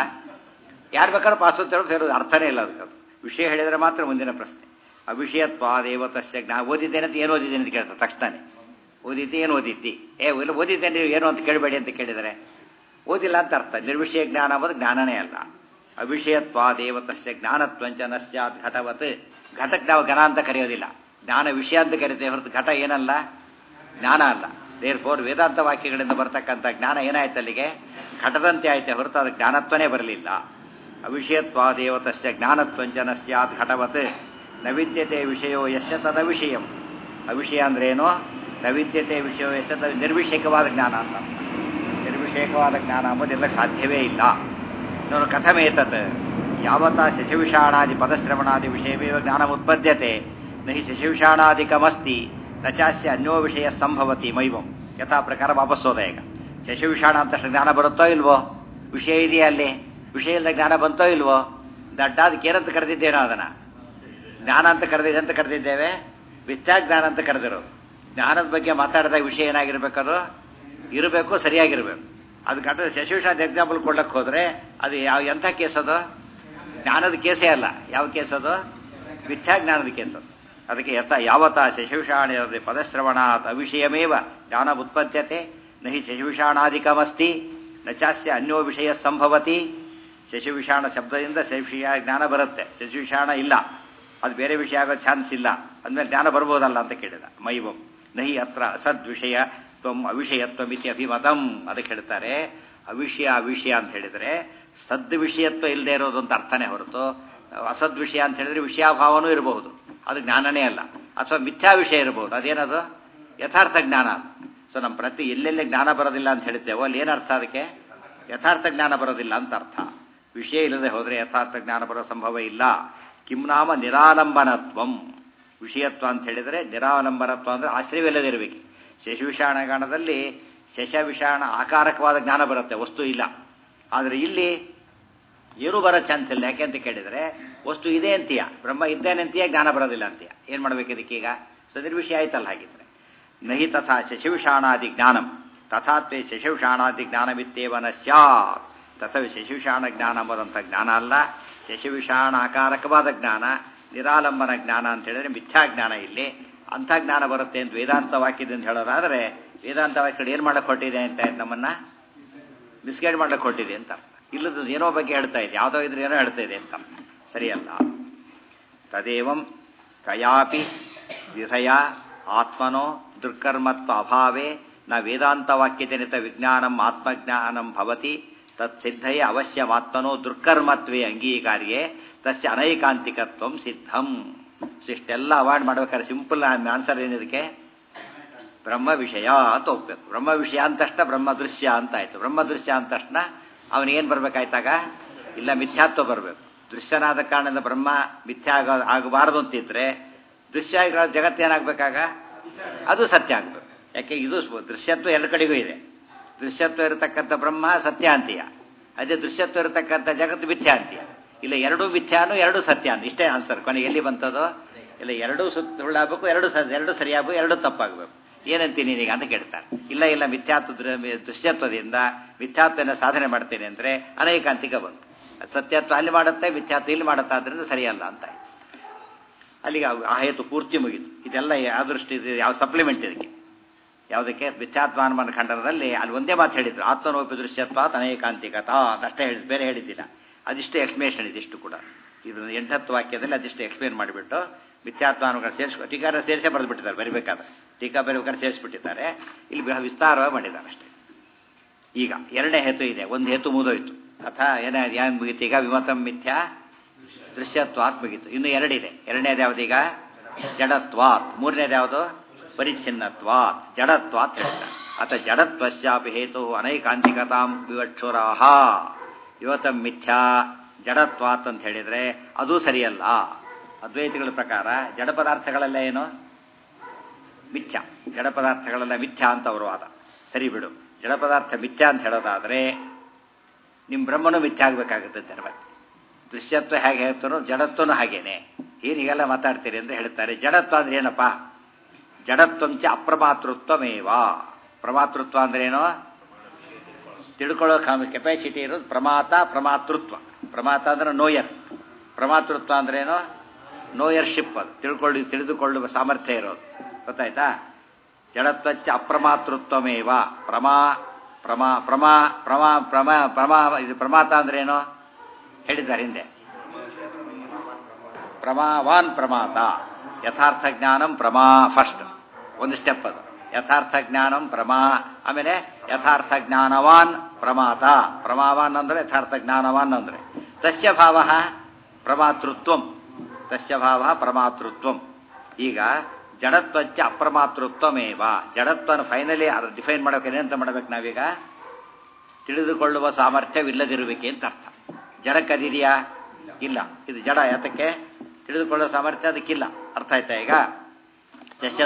ಯಾರು ಬೇಕಾದ್ರೂ ಪಾಸ್ ಅಂತ ಹೇಳೋದು ಹೇಳೋದು ಅರ್ಥನೇ ಇಲ್ಲ ಅದಕ್ಕೆ. ವಿಷಯ ಹೇಳಿದರೆ ಮಾತ್ರ ಮುಂದಿನ ಪ್ರಶ್ನೆ. ಅವಿಷಯತ್ವಾದೇವತಸ್ಯ ಜ್ಞಾನ. ಓದಿದ್ದೇನೆ ಅಂತ ಏನು ಓದಿದ್ದೇನೆ ಅಂತ ಕೇಳ್ತಾರೆ ತಕ್ಷಣ. ಓದಿದ್ದಿ ಏನು ಓದಿದ್ದಿ? ಏ ಇಲ್ಲ ಓದಿದ್ದೇನೆ ನೀವು ಏನು ಅಂತ ಕೇಳಬೇಡಿ ಅಂತ ಕೇಳಿದರೆ ಓದಿಲ್ಲ ಅಂತ ಅರ್ಥ. ನಿರ್ವಿಷಯ ಜ್ಞಾನ ಅನ್ನೋದು ಜ್ಞಾನನೇ ಅಲ್ಲ. ಅವಿಷಯತ್ವಾದೇವತಸ್ಯ ಜ್ಞಾನತ್ವಂಚನಸ್ಯಾತ್ ಘಟವತ್. ಘಟಕ್ಕೆ ನಾವು ಘನ ಅಂತ ಕರೆಯೋದಿಲ್ಲ, ಜ್ಞಾನ ವಿಷಯ ಅಂತ ಕರಿತೇವೆ ಹೊರತು ಘಟ ಏನಲ್ಲ, ಜ್ಞಾನ ಅಲ್ಲ. ದೇರ್ ಫೋರ್ ವೇದಾಂತ ವಾಕ್ಯಗಳಿಂದ ಬರ್ತಕ್ಕಂಥ ಜ್ಞಾನ ಏನಾಯ್ತು ಅಲ್ಲಿಗೆ? ಘಟದಂತೆ ಆಯ್ತೆ ಹೊರತು ಅದು ಜ್ಞಾನತ್ವನೇ ಬರಲಿಲ್ಲ. ಅವಿಷಯತ್ವಾದೇವತಸ್ಯ ಜ್ಞಾನತ್ವಂಚನಸ್ಯಾತ್ ಘಟವತ್ ನವಿದ್ಯತೆ ವಿಷಯೋ ಯಶ್ಯ ತದ ವಿಷಯಂ. ಅವಿಷಯ ಅಂದ್ರೇನು? ನವಿದ್ಯತೆ ವಿಷಯೋ ಯಶ್ಯ ತದ ನಿರ್ವಿಷಯಕವಾದ ಜ್ಞಾನ ಅಂತ. ನಿರ್ವಿಷಯಕವಾದ ಜ್ಞಾನ ಅಂಬೋದೆಲ್ಲ ಸಾಧ್ಯವೇ ಇಲ್ಲ. ನೋಡು ಕಥಮೇತತ್ ಯಾವತ್ತ ಶಶವಿಷಾಣಾದಿ ಪದಶ್ರವಣಾದಿ ವಿಷಯವೇವ ಜ್ಞಾನಮುತ್ಪದ್ಯತೆ ನಹಿ ಶಶವಿಷಾಣಾದಿಕಮಸ್ತಿ ನಚಾಸ್ಯ ಅನ್ಯೋ ವಿಷಯ ಸಂಭವತಿ ಮೈವಂ. ಯಥಾ ಪ್ರಕಾರ ವಾಪಸ್ಸೋದ. ಈಗ ಶಶವಿಷಾಣ ಅಂತ ಜ್ಞಾನ ಬರುತ್ತೋ ಇಲ್ವೋ? ವಿಷಯ ಇದೆಯಾ ಅಲ್ಲಿ? ವಿಷಯ ಇಲ್ಲದ ಜ್ಞಾನ ಬಂತೋ ಇಲ್ವೋ? ದಡ್ಡ ಅದಕ್ಕೆ ಏನಂತ ಕರೆದಿದ್ದೇನೋ ಅದನ್ನು ಜ್ಞಾನ ಅಂತ ಕರೆದಿದೆ ಅಂತ ಕರೆದಿದ್ದೇವೆ, ಮಿಥ್ಯಾಜ್ಞಾನ ಅಂತ ಕರೆದಿರೋದು. ಜ್ಞಾನದ ಬಗ್ಗೆ ಮಾತಾಡಿದಾಗ ವಿಷಯ ಏನಾಗಿರ್ಬೇಕದು? ಇರಬೇಕು, ಸರಿಯಾಗಿರ್ಬೇಕು. ಅದು ಘಟ ಶಶವಿಷಾದ ಎಕ್ಸಾಂಪಲ್ ಕೊಡ್ಲಕ್ಕೆ ಹೋದರೆ ಅದು ಯಾವ ಎಂಥ ಕೇಸ್ ಅದು? ಜ್ಞಾನದ ಕೇಸೇ ಅಲ್ಲ. ಯಾವ ಕೇಸ್ ಅದು? ಮಿಥ್ಯಾಜ್ಞಾನದ ಕೇಸ್ ಅದು. ಅದಕ್ಕೆ ಯಥ ಯಾವತ್ತ ಶಶವಿಷಾಣ ಪದಶ್ರವಣಾತ್ ಅವಿಷಯಮೇವ ಜ್ಞಾನ ಉತ್ಪದ್ಯತೆ ನಹಿ ಶಶವಿಷಾಣಾದಿಕಮಸ್ತಿ ನಚಾಸ್ಯ ಅನ್ಯೋ ವಿಷಯ ಸಂಭವತಿ. ಶಶವಿಷಾಣ ಶಬ್ದದಿಂದ ಶಶವಿಷಯ ಜ್ಞಾನ ಬರುತ್ತೆ, ಶಶವಿಷಾಣ ಇಲ್ಲ, ಅದು ಬೇರೆ ವಿಷಯ ಆಗೋ ಚಾನ್ಸ್ ಇಲ್ಲ. ಅಂದಮೇಲೆ ಜ್ಞಾನ ಬರ್ಬೋದಲ್ಲ ಅಂತ ಕೇಳಿದ. ಮೈವಂ ನಹಿ ಅತ್ರ ಅಸದ್ವಿಷಯ ತ್ವಂ ಅವಿಷಯತ್ವಮಿತಿ ಅಭಿಮತಂ. ಅದಕ್ಕೆ ಹೇಳ್ತಾರೆ ಅವಿಷಯ ಅವಿಷಯ ಅಂತ ಹೇಳಿದರೆ ಸದ್ ವಿಷಯತ್ವ ಇಲ್ಲದೆ ಇರೋದು ಅಂತ ಅರ್ಥನೇ ಹೊರತು ಅಸದ್ವಿಷಯ ಅಂತ ಹೇಳಿದ್ರೆ ವಿಷಯಾಭಾವನೂ ಇರಬಹುದು, ಅದು ಜ್ಞಾನನೇ ಅಲ್ಲ. ಅಥವಾ ಮಿಥ್ಯಾ ವಿಷಯ ಇರಬಹುದು, ಅದೇನದು ಯಥಾರ್ಥ ಜ್ಞಾನ ಅದು. ಸೊ ನಮ್ಮ ಪ್ರತಿ ಎಲ್ಲೆಲ್ಲಿ ಜ್ಞಾನ ಬರೋದಿಲ್ಲ ಅಂತ ಹೇಳ್ತೇವೋ ಅಲ್ಲಿ ಏನರ್ಥ ಅದಕ್ಕೆ? ಯಥಾರ್ಥ ಜ್ಞಾನ ಬರೋದಿಲ್ಲ ಅಂತ ಅರ್ಥ. ವಿಷಯ ಇಲ್ಲದೆ ಹೋದರೆ ಯಥಾರ್ಥ ಜ್ಞಾನ ಬರೋ ಸಂಭವ ಇಲ್ಲ. ಕಿಂನಾಮ ನಿರಾಲಂಬನತ್ವಂ. ವಿಷಯತ್ವ ಅಂತ ಹೇಳಿದರೆ ನಿರಾಲಂಬನತ್ವ ಅಂದರೆ ಆಶ್ರಯವಿಲ್ಲದಿರಬೇಕು. ಶಶವಿಷಾಣಗಾಣದಲ್ಲಿ ಶಶವಿಷಾಣ ಆಕಾರಕವಾದ ಜ್ಞಾನ ಬರುತ್ತೆ, ವಸ್ತು ಇಲ್ಲ. ಆದರೆ ಇಲ್ಲಿ ಏನೂ ಬರೋ ಚಾನ್ಸ್ ಇಲ್ಲ. ಯಾಕೆ ಅಂತ ಕೇಳಿದರೆ ವಸ್ತು ಇದೆ ಅಂತೀಯ, ಬ್ರಹ್ಮ ಇದ್ದೇನೆ ಅಂತೀಯ, ಜ್ಞಾನ ಬರೋದಿಲ್ಲ ಅಂತೀಯ. ಏನು ಮಾಡಬೇಕು ಇದಕ್ಕೀಗ? ಸದಿರ್ವಿಷಯ ಆಯ್ತಲ್ಲ. ಹಾಗಿದ್ರೆ ನಹಿ ತಥಾ ಶಶವಿಷಾಣಾದಿ ಜ್ಞಾನಂ ತಥಾತ್ವೇ ಶಶವಿಷಾಣಾದಿ ಜ್ಞಾನವಿತ್ತೇವ ನ ಸ್ಯಾತ್. ತಥಾ ಶಶವಿಷಾಣ ಜ್ಞಾನ ಎಂಬುದಂಥ ಜ್ಞಾನ ಅಲ್ಲ, ಶಶವಿಷಾಣ ಆಕಾರಕವಾದ ಜ್ಞಾನ, ನಿರಾಲಂಬನ ಜ್ಞಾನ ಅಂತ ಹೇಳಿದ್ರೆ ಮಿಥ್ಯಾಜ್ಞಾನ. ಇಲ್ಲಿ ಅಂಥ ಜ್ಞಾನ ಬರುತ್ತೆ ಅಂತ ವೇದಾಂತ ವಾಕ್ಯದಿಂದ ಹೇಳೋದಾದರೆ ವೇದಾಂತ ವಾಕ್ಯಗಳು ಏನು ಮಾಡಕ್ಕೆ ಹೊಟ್ಟಿದೆ ಅಂತ ನಮ್ಮನ್ನು ಮಿಸ್ಗೈಡ್ ಮಾಡಕ್ಕೆ ಹೊಟ್ಟಿದೆ ಅಂತ ಅರ್ಥ. ಇಲ್ಲದ ಏನೋ ಬಗ್ಗೆ ಹೇಳ್ತಾ ಇದೆ, ಯಾವುದೋ ಇದ್ರೆ ಏನೋ ಹೇಳ್ತಾ ಇದೆ ಅಂತ ಸರಿಯಲ್ಲ. ತದೇವಂ ಕಯಾಪಿ ವಿಧಯ ಆತ್ಮನೋ ದುರ್ಕರ್ಮತ್ವ ಅಭಾವೇ ನ ವೇದಾಂತವಾಕ್ಯಜನಿತ ವಿಜ್ಞಾನಂ ಆತ್ಮಜ್ಞಾನಂ ಭವತಿ ತತ್ಸಿದ್ಧಯೇ ಅವಶ್ಯಮಾತ್ಮನೋ ದುರ್ಕರ್ಮತ್ವೇ ಅಂಗೀಕಾರ್ಯೇ ತಸ್ಯ ಅನೈಕಾಂತಿಕತ್ವಂ ಸಿದ್ಧಂ. ಇಷ್ಟೆಲ್ಲ ಅವಾಯ್ಡ್ ಮಾಡ್ಬೇಕಾದ್ರೆ ಸಿಂಪಲ್ ಆನ್ಸರ್ ಏನಿದಕ್ಕೆ? ಬ್ರಹ್ಮ ವಿಷಯ ಅಂತ ಹೋಗ್ಬೇಕು. ಬ್ರಹ್ಮ ವಿಷಯ ಅಂದ ತಕ್ಷಣ ಬ್ರಹ್ಮ ದೃಶ್ಯ ಅಂತ ಆಯ್ತು. ಬ್ರಹ್ಮ ದೃಶ್ಯ ಅಂದ ತಕ್ಷಣ ಅವನಿಗೇನು ಬರ್ಬೇಕಾಯ್ತಾಗ? ಇಲ್ಲ, ಮಿಥ್ಯಾತ್ವ ಬರಬೇಕು. ದೃಶ್ಯನಾದ ಕಾರಣದಿಂದ ಬ್ರಹ್ಮ ಮಿಥ್ಯ ಆಗ ಆಗಬಾರದು ಅಂತಿದ್ರೆ ದೃಶ್ಯ ಜಗತ್ತೇನಾಗಬೇಕಾಗ? ಅದು ಸತ್ಯ ಆಗಬೇಕು. ಯಾಕೆ ಇದು ದೃಶ್ಯತ್ವ ಎಲ್ಲ ಕಡೆಗೂ ಇದೆ. ದೃಶ್ಯತ್ವ ಇರತಕ್ಕಂಥ ಬ್ರಹ್ಮ ಸತ್ಯ ಅಂತೀಯ, ಅದೇ ದೃಶ್ಯತ್ವ ಇರತಕ್ಕಂಥ ಜಗತ್ತು ಮಿಥ್ಯ ಅಂತೀಯ. ಇಲ್ಲ, ಎರಡೂ ಮಿಥ್ಯಾನು ಎರಡೂ ಸತ್ಯ ಅಂತ. ಇಷ್ಟೇ ಆನ್ಸರ್. ಕೊನೆಗೆ ಎಲ್ಲಿ ಬಂತದೋ? ಇಲ್ಲ, ಎರಡೂ ಸುಳ್ಳು ಎರಡು ಸ ಎರಡು ಸರಿಯಾಗಬೇಕು, ಎರಡೂ ತಪ್ಪಾಗಬೇಕು. ಏನಂತೀನಿ ನೀನೀಗ ಅಂತ ಕೇಳ್ತಾರೆ. ಇಲ್ಲ ಇಲ್ಲ, ಮಿಥ್ಯಾತ್ವ ದೃಶ್ಯತ್ವದಿಂದ ಮಿಥ್ಯಾತ್ವನ ಸಾಧನೆ ಮಾಡ್ತೇನೆ ಅಂದರೆ ಅನೈಕಾಂತಿಕ ಬಂತು. ಸತ್ಯತ್ವ ಅಲ್ಲಿ ಮಾಡುತ್ತೆ, ಮಿಥ್ಯಾತ್ವ ಇಲ್ಲಿ ಮಾಡುತ್ತೆ, ಆದ್ದರಿಂದ ಸರಿಯಲ್ಲ ಅಂತ ಆಯ್ತು. ಅಲ್ಲಿಗೆ ಆ ಹೇತು ಪೂರ್ತಿ ಮುಗಿತು. ಇದೆಲ್ಲ ಯಾವ ದೃಷ್ಟಿ, ಯಾವ ಸಪ್ಲಿಮೆಂಟ್ ಇದಕ್ಕೆ? ಯಾವುದಕ್ಕೆ? ಮಿಥ್ಯಾತ್ವಾನುಮಾನ ಖಂಡನದಲ್ಲಿ ಅಲ್ಲಿ ಒಂದೇ ಮಾತು ಹೇಳಿದ್ರು, ಆತ್ಮನೋಪಿ ದೃಶ್ಯತ್ವ ಅನೈಕಾಂತಿಕತಾ ಅಂತ ಅಷ್ಟೇ ಹೇಳಿದ್, ಬೇರೆ ಹೇಳಿದ್ದಿಲ್ಲ. ಅದಿಷ್ಟು ಎಕ್ಸ್ಪ್ಲೇಷನ್ ಇದಿಷ್ಟು ಕೂಡ. ಇದು ಎಂಟತ್ತು ವಾಕ್ಯದಲ್ಲಿ ಅದಿಷ್ಟು ಎಕ್ಸ್ಪ್ಲೇನ್ ಮಾಡಿಬಿಟ್ಟು ಮಿಥ್ಯಾತ್ವಾನುಗಳ ಸೇರಿಸ್ ಟೀಕಾರ ಸೇರಿಸೇ ಬರೆದುಬಿಟ್ಟಿದ್ದಾರೆ. ಬರಿಬೇಕಾದ್ರೆ ಟೀಕಾ ಬರೀಬೇಕಾದ್ರೆ ಸೇರಿಸ್ಬಿಟ್ಟಿದ್ದಾರೆ. ಇಲ್ಲಿ ವಿಸ್ತಾರವಾಗಿ ಮಾಡಿದ್ದಾರೆ ಅಷ್ಟೇ. ಈಗ ಎರಡನೇ ಹೇತು ಇದೆ. ಒಂದು ಹೇತು ಮುಗಿದೋಯ್ತು. ಅಥವಾ ಏನ ಏನು ಮುಗೀತು ಈಗ? ವಿಮತಂ ಮಿಥ್ಯಾ ದೃಶ್ಯತ್ವಾತ್ ಮುಗೀತು. ಇನ್ನು ಎರಡಿದೆ. ಎರಡನೇದು ಯಾವುದೀಗ? ಜಡತ್ವಾತ್. ಮೂರನೇದು ಯಾವುದು? ಪರಿಚ್ಛಿನ್ನತ್ವಾತ್. ಜಡತ್ವಾತ್ ಹೇಳ್ತಾರೆ. ಅಥ ಜಡತ್ವಶ್ಯಾಪಿ ಹೇತು ಅನೈಕಾಂತಿಕತಾಂ ವಿವಕ್ಷುರಾಹ. ಇವತ್ತಂ ಮಿಥ್ಯಾ ಜಡತ್ವಾತ್ ಅಂತ ಹೇಳಿದರೆ ಅದು ಸರಿಯಲ್ಲ. ಅದ್ವೈತಿಗಳ ಪ್ರಕಾರ ಜಡ ಪದಾರ್ಥಗಳೆಲ್ಲ ಏನು? ಮಿಥ್ಯಾ. ಜಡ ಪದಾರ್ಥಗಳೆಲ್ಲ ಮಿಥ್ಯಾ ಅಂತ ಅವರು ವಾದ. ಸರಿ ಬಿಡು, ಜಡ ಪದಾರ್ಥ ಮಿಥ್ಯಾ ಅಂತ ಹೇಳೋದಾದರೆ ನಿಮ್ಮ ಬ್ರಹ್ಮನೂ ಮಿಥ್ಯಾ ಆಗಬೇಕಾಗುತ್ತೆ. ಮತ್ತೆ ದೃಶ್ಯತ್ವ ಹೇಗೆ ಹೇಳ್ತಾನೋ ಜಡತ್ವನೂ ಹಾಗೇನೆ. ಏನು ಹೀಗೆಲ್ಲ ಮಾತಾಡ್ತೀರಿ ಅಂತ ಹೇಳ್ತಾರೆ. ಜಡತ್ವ ಅಂದ್ರೆ ಏನಪ್ಪ? ಜಡತ್ವಂಚ ಅಪ್ರಮಾತೃತ್ವಮೇವ. ಪ್ರಮಾತೃತ್ವ ಅಂದ್ರೆ ಏನೋ? ತಿಳ್ಕೊಳ್ಳೋ ಕೆಪಾಸಿಟಿ ಇರೋದು ಪ್ರಮಾತ, ಪ್ರಮಾತೃತ್ವ. ಪ್ರಮಾತ ಅಂದ್ರೆ ನೋಯರ್, ಪ್ರಮಾತೃತ್ವ ಅಂದ್ರೇನೋ? ನೋಯರ್ಶಿಪ್. ಅದು ತಿಳ್ಕೊಳ್ಳಿ ತಿಳಿದುಕೊಳ್ಳುವ ಸಾಮರ್ಥ್ಯ ಇರೋದು. ಗೊತ್ತಾಯ್ತಾ? ಜಡತ್ವಚ್ಚ ಅಪ್ರಮಾತೃತ್ವಮೇವ. ಪ್ರಮಾ ಪ್ರಮಾ ಪ್ರಮಾ ಪ್ರಮಾ ಪ್ರಮಾ ಪ್ರಮಾ ಇದು ಪ್ರಮಾತ ಅಂದ್ರೇನೋ ಹೇಳಿದ್ದಾರೆ ಹಿಂದೆ. ಪ್ರಮಾವಾನ್ ಪ್ರಮಾತ. ಯಥಾರ್ಥ ಜ್ಞಾನಂ ಪ್ರಮಾ ಫಸ್ಟ್ ಒಂದು ಸ್ಟೆಪ್ ಅದು. ಯಥಾರ್ಥ ಜ್ಞಾನಂ ಪ್ರಮಾ, ಆಮೇಲೆ ಯಥಾರ್ಥ ಜ್ಞಾನವಾನ್ ಪ್ರಮಾತ. ಪ್ರಮಾವಾನ್ ಅಂದ್ರೆ ಯಥಾರ್ಥ ಜ್ಞಾನವಾನ್ ಅಂದ್ರೆ ತಸ್ಯ ಭಾವ ಪ್ರಮಾತೃತ್ವಂ. ತಸ್ಯ ಭಾವ ಪ್ರಮಾತೃತ್ವಂ. ಈಗ ಜಡತ್ವಚ್ಚ ಅಪ್ರಮಾತೃತ್ವಮೇವ. ಜಡತ್ವನ ಫೈನಲಿ ಡಿಫೈನ್ ಮಾಡೋಕೆ ಏನಂತ ಮಾಡ್ಬೇಕು ನಾವೀಗ? ತಿಳಿದುಕೊಳ್ಳುವ ಸಾಮರ್ಥ್ಯವಿಲ್ಲದಿರುವಿಕೆ ಅಂತ ಅರ್ಥ. ಜಡಕ್ಕದಿದೆಯಾ? ಇಲ್ಲ. ಇದು ಜಡ. ಯಾತಕ್ಕೆ? ತಿಳಿದುಕೊಳ್ಳುವ ಸಾಮರ್ಥ್ಯ ಅದಕ್ಕಿಲ್ಲ. ಅರ್ಥ ಆಯ್ತಾ ಈಗ? ಜಶ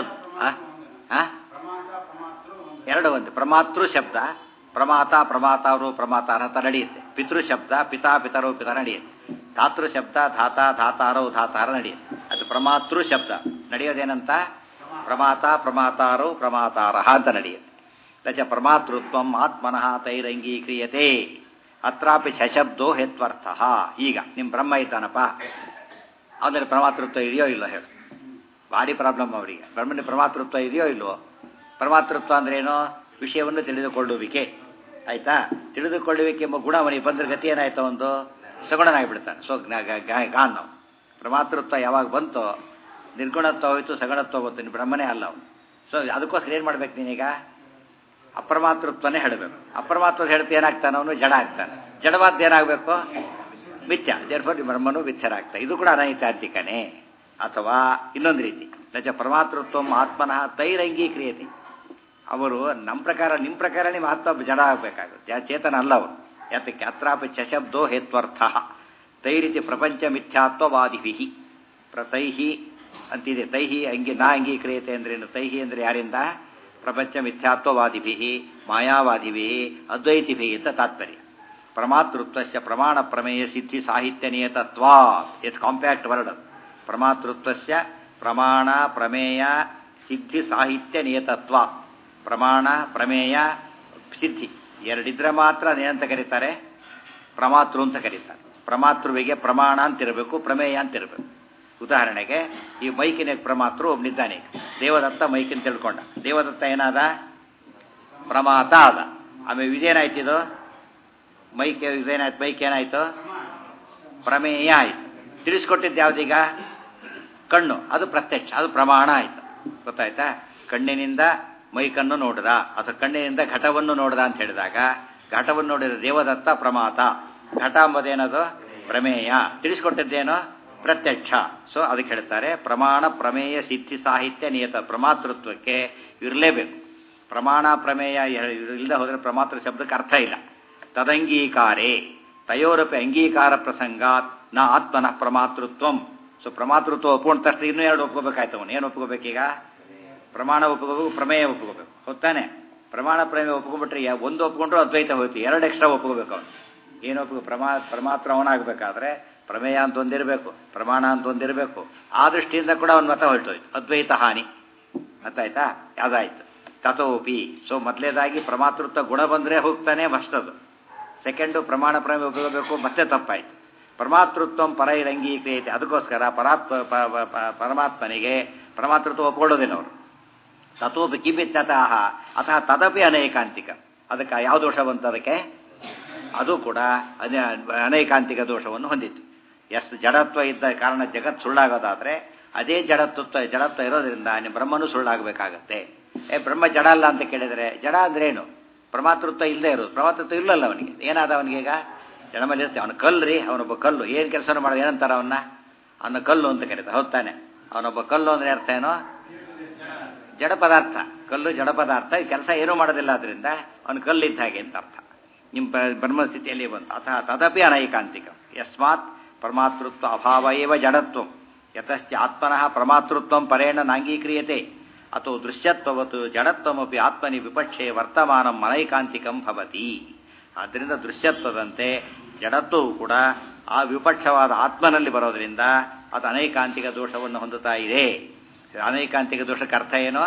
ಎರಡು ಒಂದು ಪ್ರಮಾತೃ ಶಬ್ದ. ಪ್ರಮಾತ ಪ್ರಮಾತಾರು ಪ್ರಮಾತಾರ ಅಂತ ನಡೆಯುತ್ತೆ. ಪಿತೃ ಶಬ್ದ ಪಿತಾ ಪಿತರೋ ಪಿತ ನಡೆಯುತ್ತೆ. ಧಾತೃ ಶಬ್ದ ಧಾತ ಧಾತಾರೋ ಧಾತಾರ ನಡೆಯುತ್ತೆ. ಅದು ಪ್ರಮಾತೃ ಶಬ್ದ. ನಡೆಯೋದೇನಂತ? ಪ್ರಮಾತ ಪ್ರಮಾತಾರೋ ಪ್ರಮಾತಾರ ಅಂತ ನಡೆಯುತ್ತೆ. ತಚ ಪ್ರಮಾತೃತ್ವಂ ಆತ್ಮನಃ ತೈರಂಗೀಕ್ರಿಯತೆ. ಅತ್ರಾಪಿ ಶಬ್ದೋ ಹೇತ್ವರ್ಥ. ಈಗ ನಿಮ್ಮ ಬ್ರಹ್ಮ ಇದ್ದಾನಪ್ಪ, ಅವನಲ್ಲಿ ಪ್ರಮಾತೃತ್ವ ಇದೆಯೋ ಇಲ್ಲೋ ಹೇಳು? ಭಾರಿ ಪ್ರಾಬ್ಲಮ್ ಅವರಿಗೆ. ಬ್ರಹ್ಮನ ಪ್ರಮಾತೃತ್ವ ಇದೆಯೋ ಇಲ್ವೋ? ಪ್ರಮಾತೃತ್ವ ಅಂದ್ರೇನು? ವಿಷಯವನ್ನು ತಿಳಿದುಕೊಳ್ಳುವಿಕೆ. ಆಯ್ತಾ? ತಿಳಿದುಕೊಳ್ಳುವಿಕೆ ಎಂಬ ಗುಣ ಅವನಿಗೆ ಬಂದ್ರೆ ಗತಿ ಏನಾಯ್ತು? ಒಂದು ಸಗುಣನಾಗಿಬಿಡ್ತಾನೆ. ಸೊ ಗಾನ್ ನಾವು ಪ್ರಮಾತೃತ್ವ ಯಾವಾಗ ಬಂತೋ ನಿರ್ಗುಣತ್ವ ಹೋಯ್ತು, ಸಗುಣತ್ವ ಬಂತು. ನೀನು ಬ್ರಹ್ಮನೇ ಅಲ್ಲ ಅವನು. ಸೊ ಅದಕ್ಕೋಸ್ಕರ ಏನು ಮಾಡ್ಬೇಕು ನೀನೀಗ? ಅಪ್ರಮಾತೃತ್ವನೇ ಹೇಳಬೇಕು. ಅಪ್ರಮಾತೃ ಹೇಳ್ತಾ ಏನಾಗ್ತಾನೆ ಅವನು? ಜಡ ಆಗ್ತಾನೆ. ಜಡವಾದ ಏನಾಗಬೇಕು? ಮಿಥ್ಯ. ದೇರ್ಫೋರ್ ಬ್ರಹ್ಮನು ಮಿಥ್ಯರಾಗ್ತಾನೆ. ಇದು ಕೂಡ ಅನೈತಾಂತಿಕನೇ. ಅಥವಾ ಇನ್ನೊಂದು ರೀತಿ, ನಚ ಪರಮಾತೃತ್ವ ಆತ್ಮನಃ ತೈರಂಗೀಕ್ರಿಯತೆ. ಅವರು ನಮ್ಮ ಪ್ರಕಾರ ನಿಮ್ಮ ಪ್ರಕಾರ ನಿಮ್ಮ ಆತ್ಮ ಜಡ ಆಗಬೇಕಾಗುತ್ತೆ, ಜ ಚೇತನ ಅಲ್ಲ ಅವರು. ಯಾತಕ್ಕೆ ಅತ್ರಾಪಿ ಚಶಬ್ದೋ ಹೇತ್ವರ್ಥ ತೈರಿತಿ ಪ್ರಪಂಚ ಮಿಥ್ಯಾತ್ವವಾದಿಭಿ ಪ್ರತೈಹಿ ಅಂತಿದೆ. ತೈಹಿ ಅಂಗಿ ನಾ ಅಂಗೀಕ್ರಿಯತೆ ಅಂದ್ರೇನು? ತೈಹಿ ಅಂದರೆ ಯಾರಿಂದ? ಪ್ರಪಂಚ ಮಿಥ್ಯಾತ್ವವಾದಿಭಿ ಮಾಯಾವಾದಿಭಿ ಅದ್ವೈತಿಭಿ ಅಂತ ತಾತ್ಪರ್ಯ. ಪ್ರಮಾತೃತ್ವಸ್ಯ ಪ್ರಮಾಣ ಪ್ರಮೇಯ ಸಿದ್ಧಿ ಸಾಹಿತ್ಯ ನಿಯತತ್ವಾ. ಎಷ್ಟು ಕಾಂಪ್ಯಾಕ್ಟ್ ವರ್ಡ್. ಪ್ರಮಾತೃತ್ವಸ್ಯ ಪ್ರಮಾಣ ಪ್ರಮೇಯ ಸಿದ್ಧಿ ಸಾಹಿತ್ಯ ನಿಯತತ್ವ. ಪ್ರಮಾಣ ಪ್ರಮೇಯ ಸಿದ್ಧಿ ಎರಡಿದ್ರೆ ಮಾತ್ರ ಏನಂತ ಕರೀತಾರೆ? ಪ್ರಮಾತೃ ಅಂತ ಕರೀತಾರೆ. ಪ್ರಮಾತೃವಿಗೆ ಪ್ರಮಾಣ ಅಂತಿರಬೇಕು, ಪ್ರಮೇಯ ಅಂತಿರಬೇಕು. ಉದಾಹರಣೆಗೆ ಈ ಮೈಕಿನ ಪ್ರಮಾತೃ ಒಬ್ಬನಿದ್ದಾನೆ. ದೇವದತ್ತ ಮೈಕಿನ ತಿಳ್ಕೊಂಡ. ದೇವದತ್ತ ಏನಾದ? ಪ್ರಮಾತ ಆದ. ಆಮೇಲೆ ಇದೇನಾಯ್ತು? ಇದು ಮೈಕ್ ಇದೇನಾಯ್ತು? ಮೈಕ್ ಏನಾಯ್ತು? ಪ್ರಮೇಯ ಆಯ್ತು. ತಿಳಿಸ್ಕೊಟ್ಟಿದ್ದು ಯಾವ್ದೀಗ? ಕಣ್ಣು. ಅದು ಪ್ರತ್ಯಕ್ಷ, ಅದು ಪ್ರಮಾಣ ಆಯ್ತು. ಗೊತ್ತಾಯ್ತಾ? ಕಣ್ಣಿನಿಂದ ಮೈಕನ್ನು ನೋಡಿದ ಅಥವಾ ಕಣ್ಣಿನಿಂದ ಘಟವನ್ನು ನೋಡಿದ ಅಂತ ಹೇಳಿದಾಗ ಘಟವನ್ನು ನೋಡಿದ ದೇವದತ್ತ ಪ್ರಮಾತ. ಘಟ ಎಂಬುದೇನದು? ಪ್ರಮೇಯ. ತಿಳಿಸ್ಕೊಟ್ಟಿದ್ದೇನೋ? ಪ್ರತ್ಯಕ್ಷ. ಸೊ ಅದಕ್ಕೆ ಹೇಳ್ತಾರೆ ಪ್ರಮಾಣ ಪ್ರಮೇಯ ಸಿದ್ಧಿ ಸಾಹಿತ್ಯ ನಿಯತ. ಪ್ರಮಾತೃತ್ವಕ್ಕೆ ಇರಲೇಬೇಕು. ಪ್ರಮಾಣ ಪ್ರಮೇಯ ಇಲ್ಲದೆ ಹೋದರೆ ಪ್ರಮಾತೃ ಶಬ್ದಕ್ಕೆ ಅರ್ಥ ಇಲ್ಲ. ತದಂಗೀಕಾರೇ ತಯೋರಪಿ ಅಂಗೀಕಾರ ಪ್ರಸಂಗಾತ್ ನ ಆತ್ಮನಃ ಪ್ರಮಾತೃತ್ವಂ. ಸೊ ಪ್ರಮಾತೃತ್ವ ಒಪ್ಕೊಂಡ ತಕ್ಷಣ ಇನ್ನೂ ಎರಡು ಒಪ್ಕೋಬೇಕಾಯ್ತು. ಅವನು ಏನು ಒಪ್ಕೋಬೇಕೀಗ? ಪ್ರಮಾಣ ಒಪ್ಕೋಬೇಕು, ಪ್ರಮೇಯ ಒಪ್ಕೋಬೇಕು. ಹೊತ್ತಾನೆ? ಪ್ರಮಾಣ ಪ್ರಮೇಯ ಒಪ್ಕೊಂಡ್ಬಿಟ್ರೆ ಒಂದು ಒಪ್ಕೊಂಡ್ರು ಅದ್ವೈತ ಹೋಯ್ತು. ಎರಡು ಎಕ್ಸ್ಟ್ರಾ ಒಪ್ಕೋಬೇಕು ಅವನು. ಏನು ಒಪ್ಕೋ? ಪ್ರಮಾ ಪ್ರಮಾತ್ರ ಅವನಾಗಬೇಕಾದ್ರೆ ಪ್ರಮೇಯ ಅಂತ ಒಂದಿರಬೇಕು, ಪ್ರಮಾಣ ಅಂತ ಒಂದಿರಬೇಕು. ಆ ದೃಷ್ಟಿಯಿಂದ ಕೂಡ ಅವನ ಮತ ಹೊರಟೋಯ್ತು. ಅದ್ವೈತ ಹಾನಿ. ಗೊತ್ತಾಯ್ತಾ? ಯಾವ್ದಾಯ್ತು? ತಥೋಪಿ. ಸೊ ಮೊದಲೇದಾಗಿ ಪ್ರಮಾತೃತ್ವ ಗುಣ ಬಂದರೆ ಹೋಗ್ತಾನೆ ಮಸ್ತದು. ಸೆಕೆಂಡು ಪ್ರಮಾಣ ಪ್ರಮೇಯ ಒಪ್ಕೋಬೇಕು, ಮತ್ತೆ ತಪ್ಪಾಯ್ತು. ಪರಮಾತೃತ್ವ ಪರೈರಂಗೀಕ್ರಿಯತೆ. ಅದಕ್ಕೋಸ್ಕರ ಪರಾತ್ಮ ಪರಮಾತ್ಮನಿಗೆ ಪರಮಾತೃತ್ವ ಒಪ್ಕೊಳ್ಳೋದಿಲ್ಲ ಅವರು. ತಥೋಪಿ ಕಿಮಿತ್ಯತಃ ಅಥವಾ ತದಪಿ ಅನೈಕಾಂತಿಕ. ಅದಕ್ಕೆ ಯಾವ ದೋಷ ಬಂತು? ಅದಕ್ಕೆ ಅದು ಕೂಡ ಅನೈಕಾಂತಿಕ ದೋಷವನ್ನು ಹೊಂದಿತ್ತು. ಎಷ್ಟು ಜಡತ್ವ ಇದ್ದ ಕಾರಣ ಜಗತ್ ಸುಳ್ಳಾಗೋದಾದ್ರೆ ಅದೇ ಜಡತ್ವ ಜಡತ್ವ ಇರೋದ್ರಿಂದ ನಿಮ್ಮ ಬ್ರಹ್ಮನೂ ಸುಳ್ಳಾಗಬೇಕಾಗತ್ತೆ. ಏ ಬ್ರಹ್ಮ ಜಡ ಅಲ್ಲ ಅಂತ ಕೇಳಿದರೆ ಜಡ ಅಂದ್ರೇನು? ಪ್ರಮಾತೃತ್ವ ಇಲ್ಲದೆ ಇರೋದು. ಪ್ರಮಾತೃತ್ವ ಇಲ್ಲಲ್ಲ ಅವನಿಗೆ. ಏನಾದ ಅವನಿಗೆ? ಈಗ ಜಡ ಮೇಲೆ ಇರ್ತೇವೆ. ಅವನು ಕಲ್ಲು ರೀ. ಅವನೊಬ್ಬ ಕಲ್ಲು. ಏನು ಕೆಲಸ ಮಾಡೋದು? ಏನಂತಾರೆ ಅವನ್ನ? ಅವನ ಕಲ್ಲು ಅಂತ ಕರೀತಾರೆ. ಹೌದಾನೆ? ಅವನೊಬ್ಬ ಕಲ್ಲು ಅಂದರೆ ಅರ್ಥ ಏನೋ? ಜಡ ಪದಾರ್ಥ. ಕಲ್ಲು ಜಡ ಪದಾರ್ಥ. ಈ ಕೆಲಸ ಏನೂ ಮಾಡೋದಿಲ್ಲ. ಅದರಿಂದ ಅವನು ಕಲ್ಲಿದ್ದ ಹಾಗೆ ಅಂತ ಅರ್ಥ. ನಿಮ್ಮ ಬ್ರಹ್ಮಸ್ಥಿತಿಯಲ್ಲಿ ಬಂತು. ಅಥವಾ ತದಪಿ ಅನೈಕಾಂತಿಕ. ಯಸ್ಮಾತ್ ಪರಮಾತೃತ್ವ ಅಭಾವ ಏವ ಜಡತ್ವ ಯತಶ್ಚ ಆತ್ಮನಃ ಪ್ರಮಾತೃತ್ವ ಪರೇಣ ನಾಂಗೀಕ್ರಿಯತೆ ಅಥೋ ದೃಶ್ಯತ್ವವತ್ತು ಜಡತ್ವಮಪಿ ಆತ್ಮನಿ ವಿಪಕ್ಷೆ ವರ್ತಮಾನಂ ಅನೈಕಾಂತಿಕಂ ಭವತಿ. ಆದ್ದರಿಂದ ದೃಶ್ಯತ್ವದಂತೆ ಜಡತ್ವವು ಕೂಡ ಆ ವಿಪಕ್ಷವಾದ ಆತ್ಮನಲ್ಲಿ ಬರೋದರಿಂದ ಅದು ಅನೈಕಾಂತಿಕ ದೋಷವನ್ನು ಹೊಂದುತ್ತಾ ಇದೆ. ಅನೈಕಾಂತಿಕ ದೋಷಕ್ಕೆ ಅರ್ಥ ಏನೋ?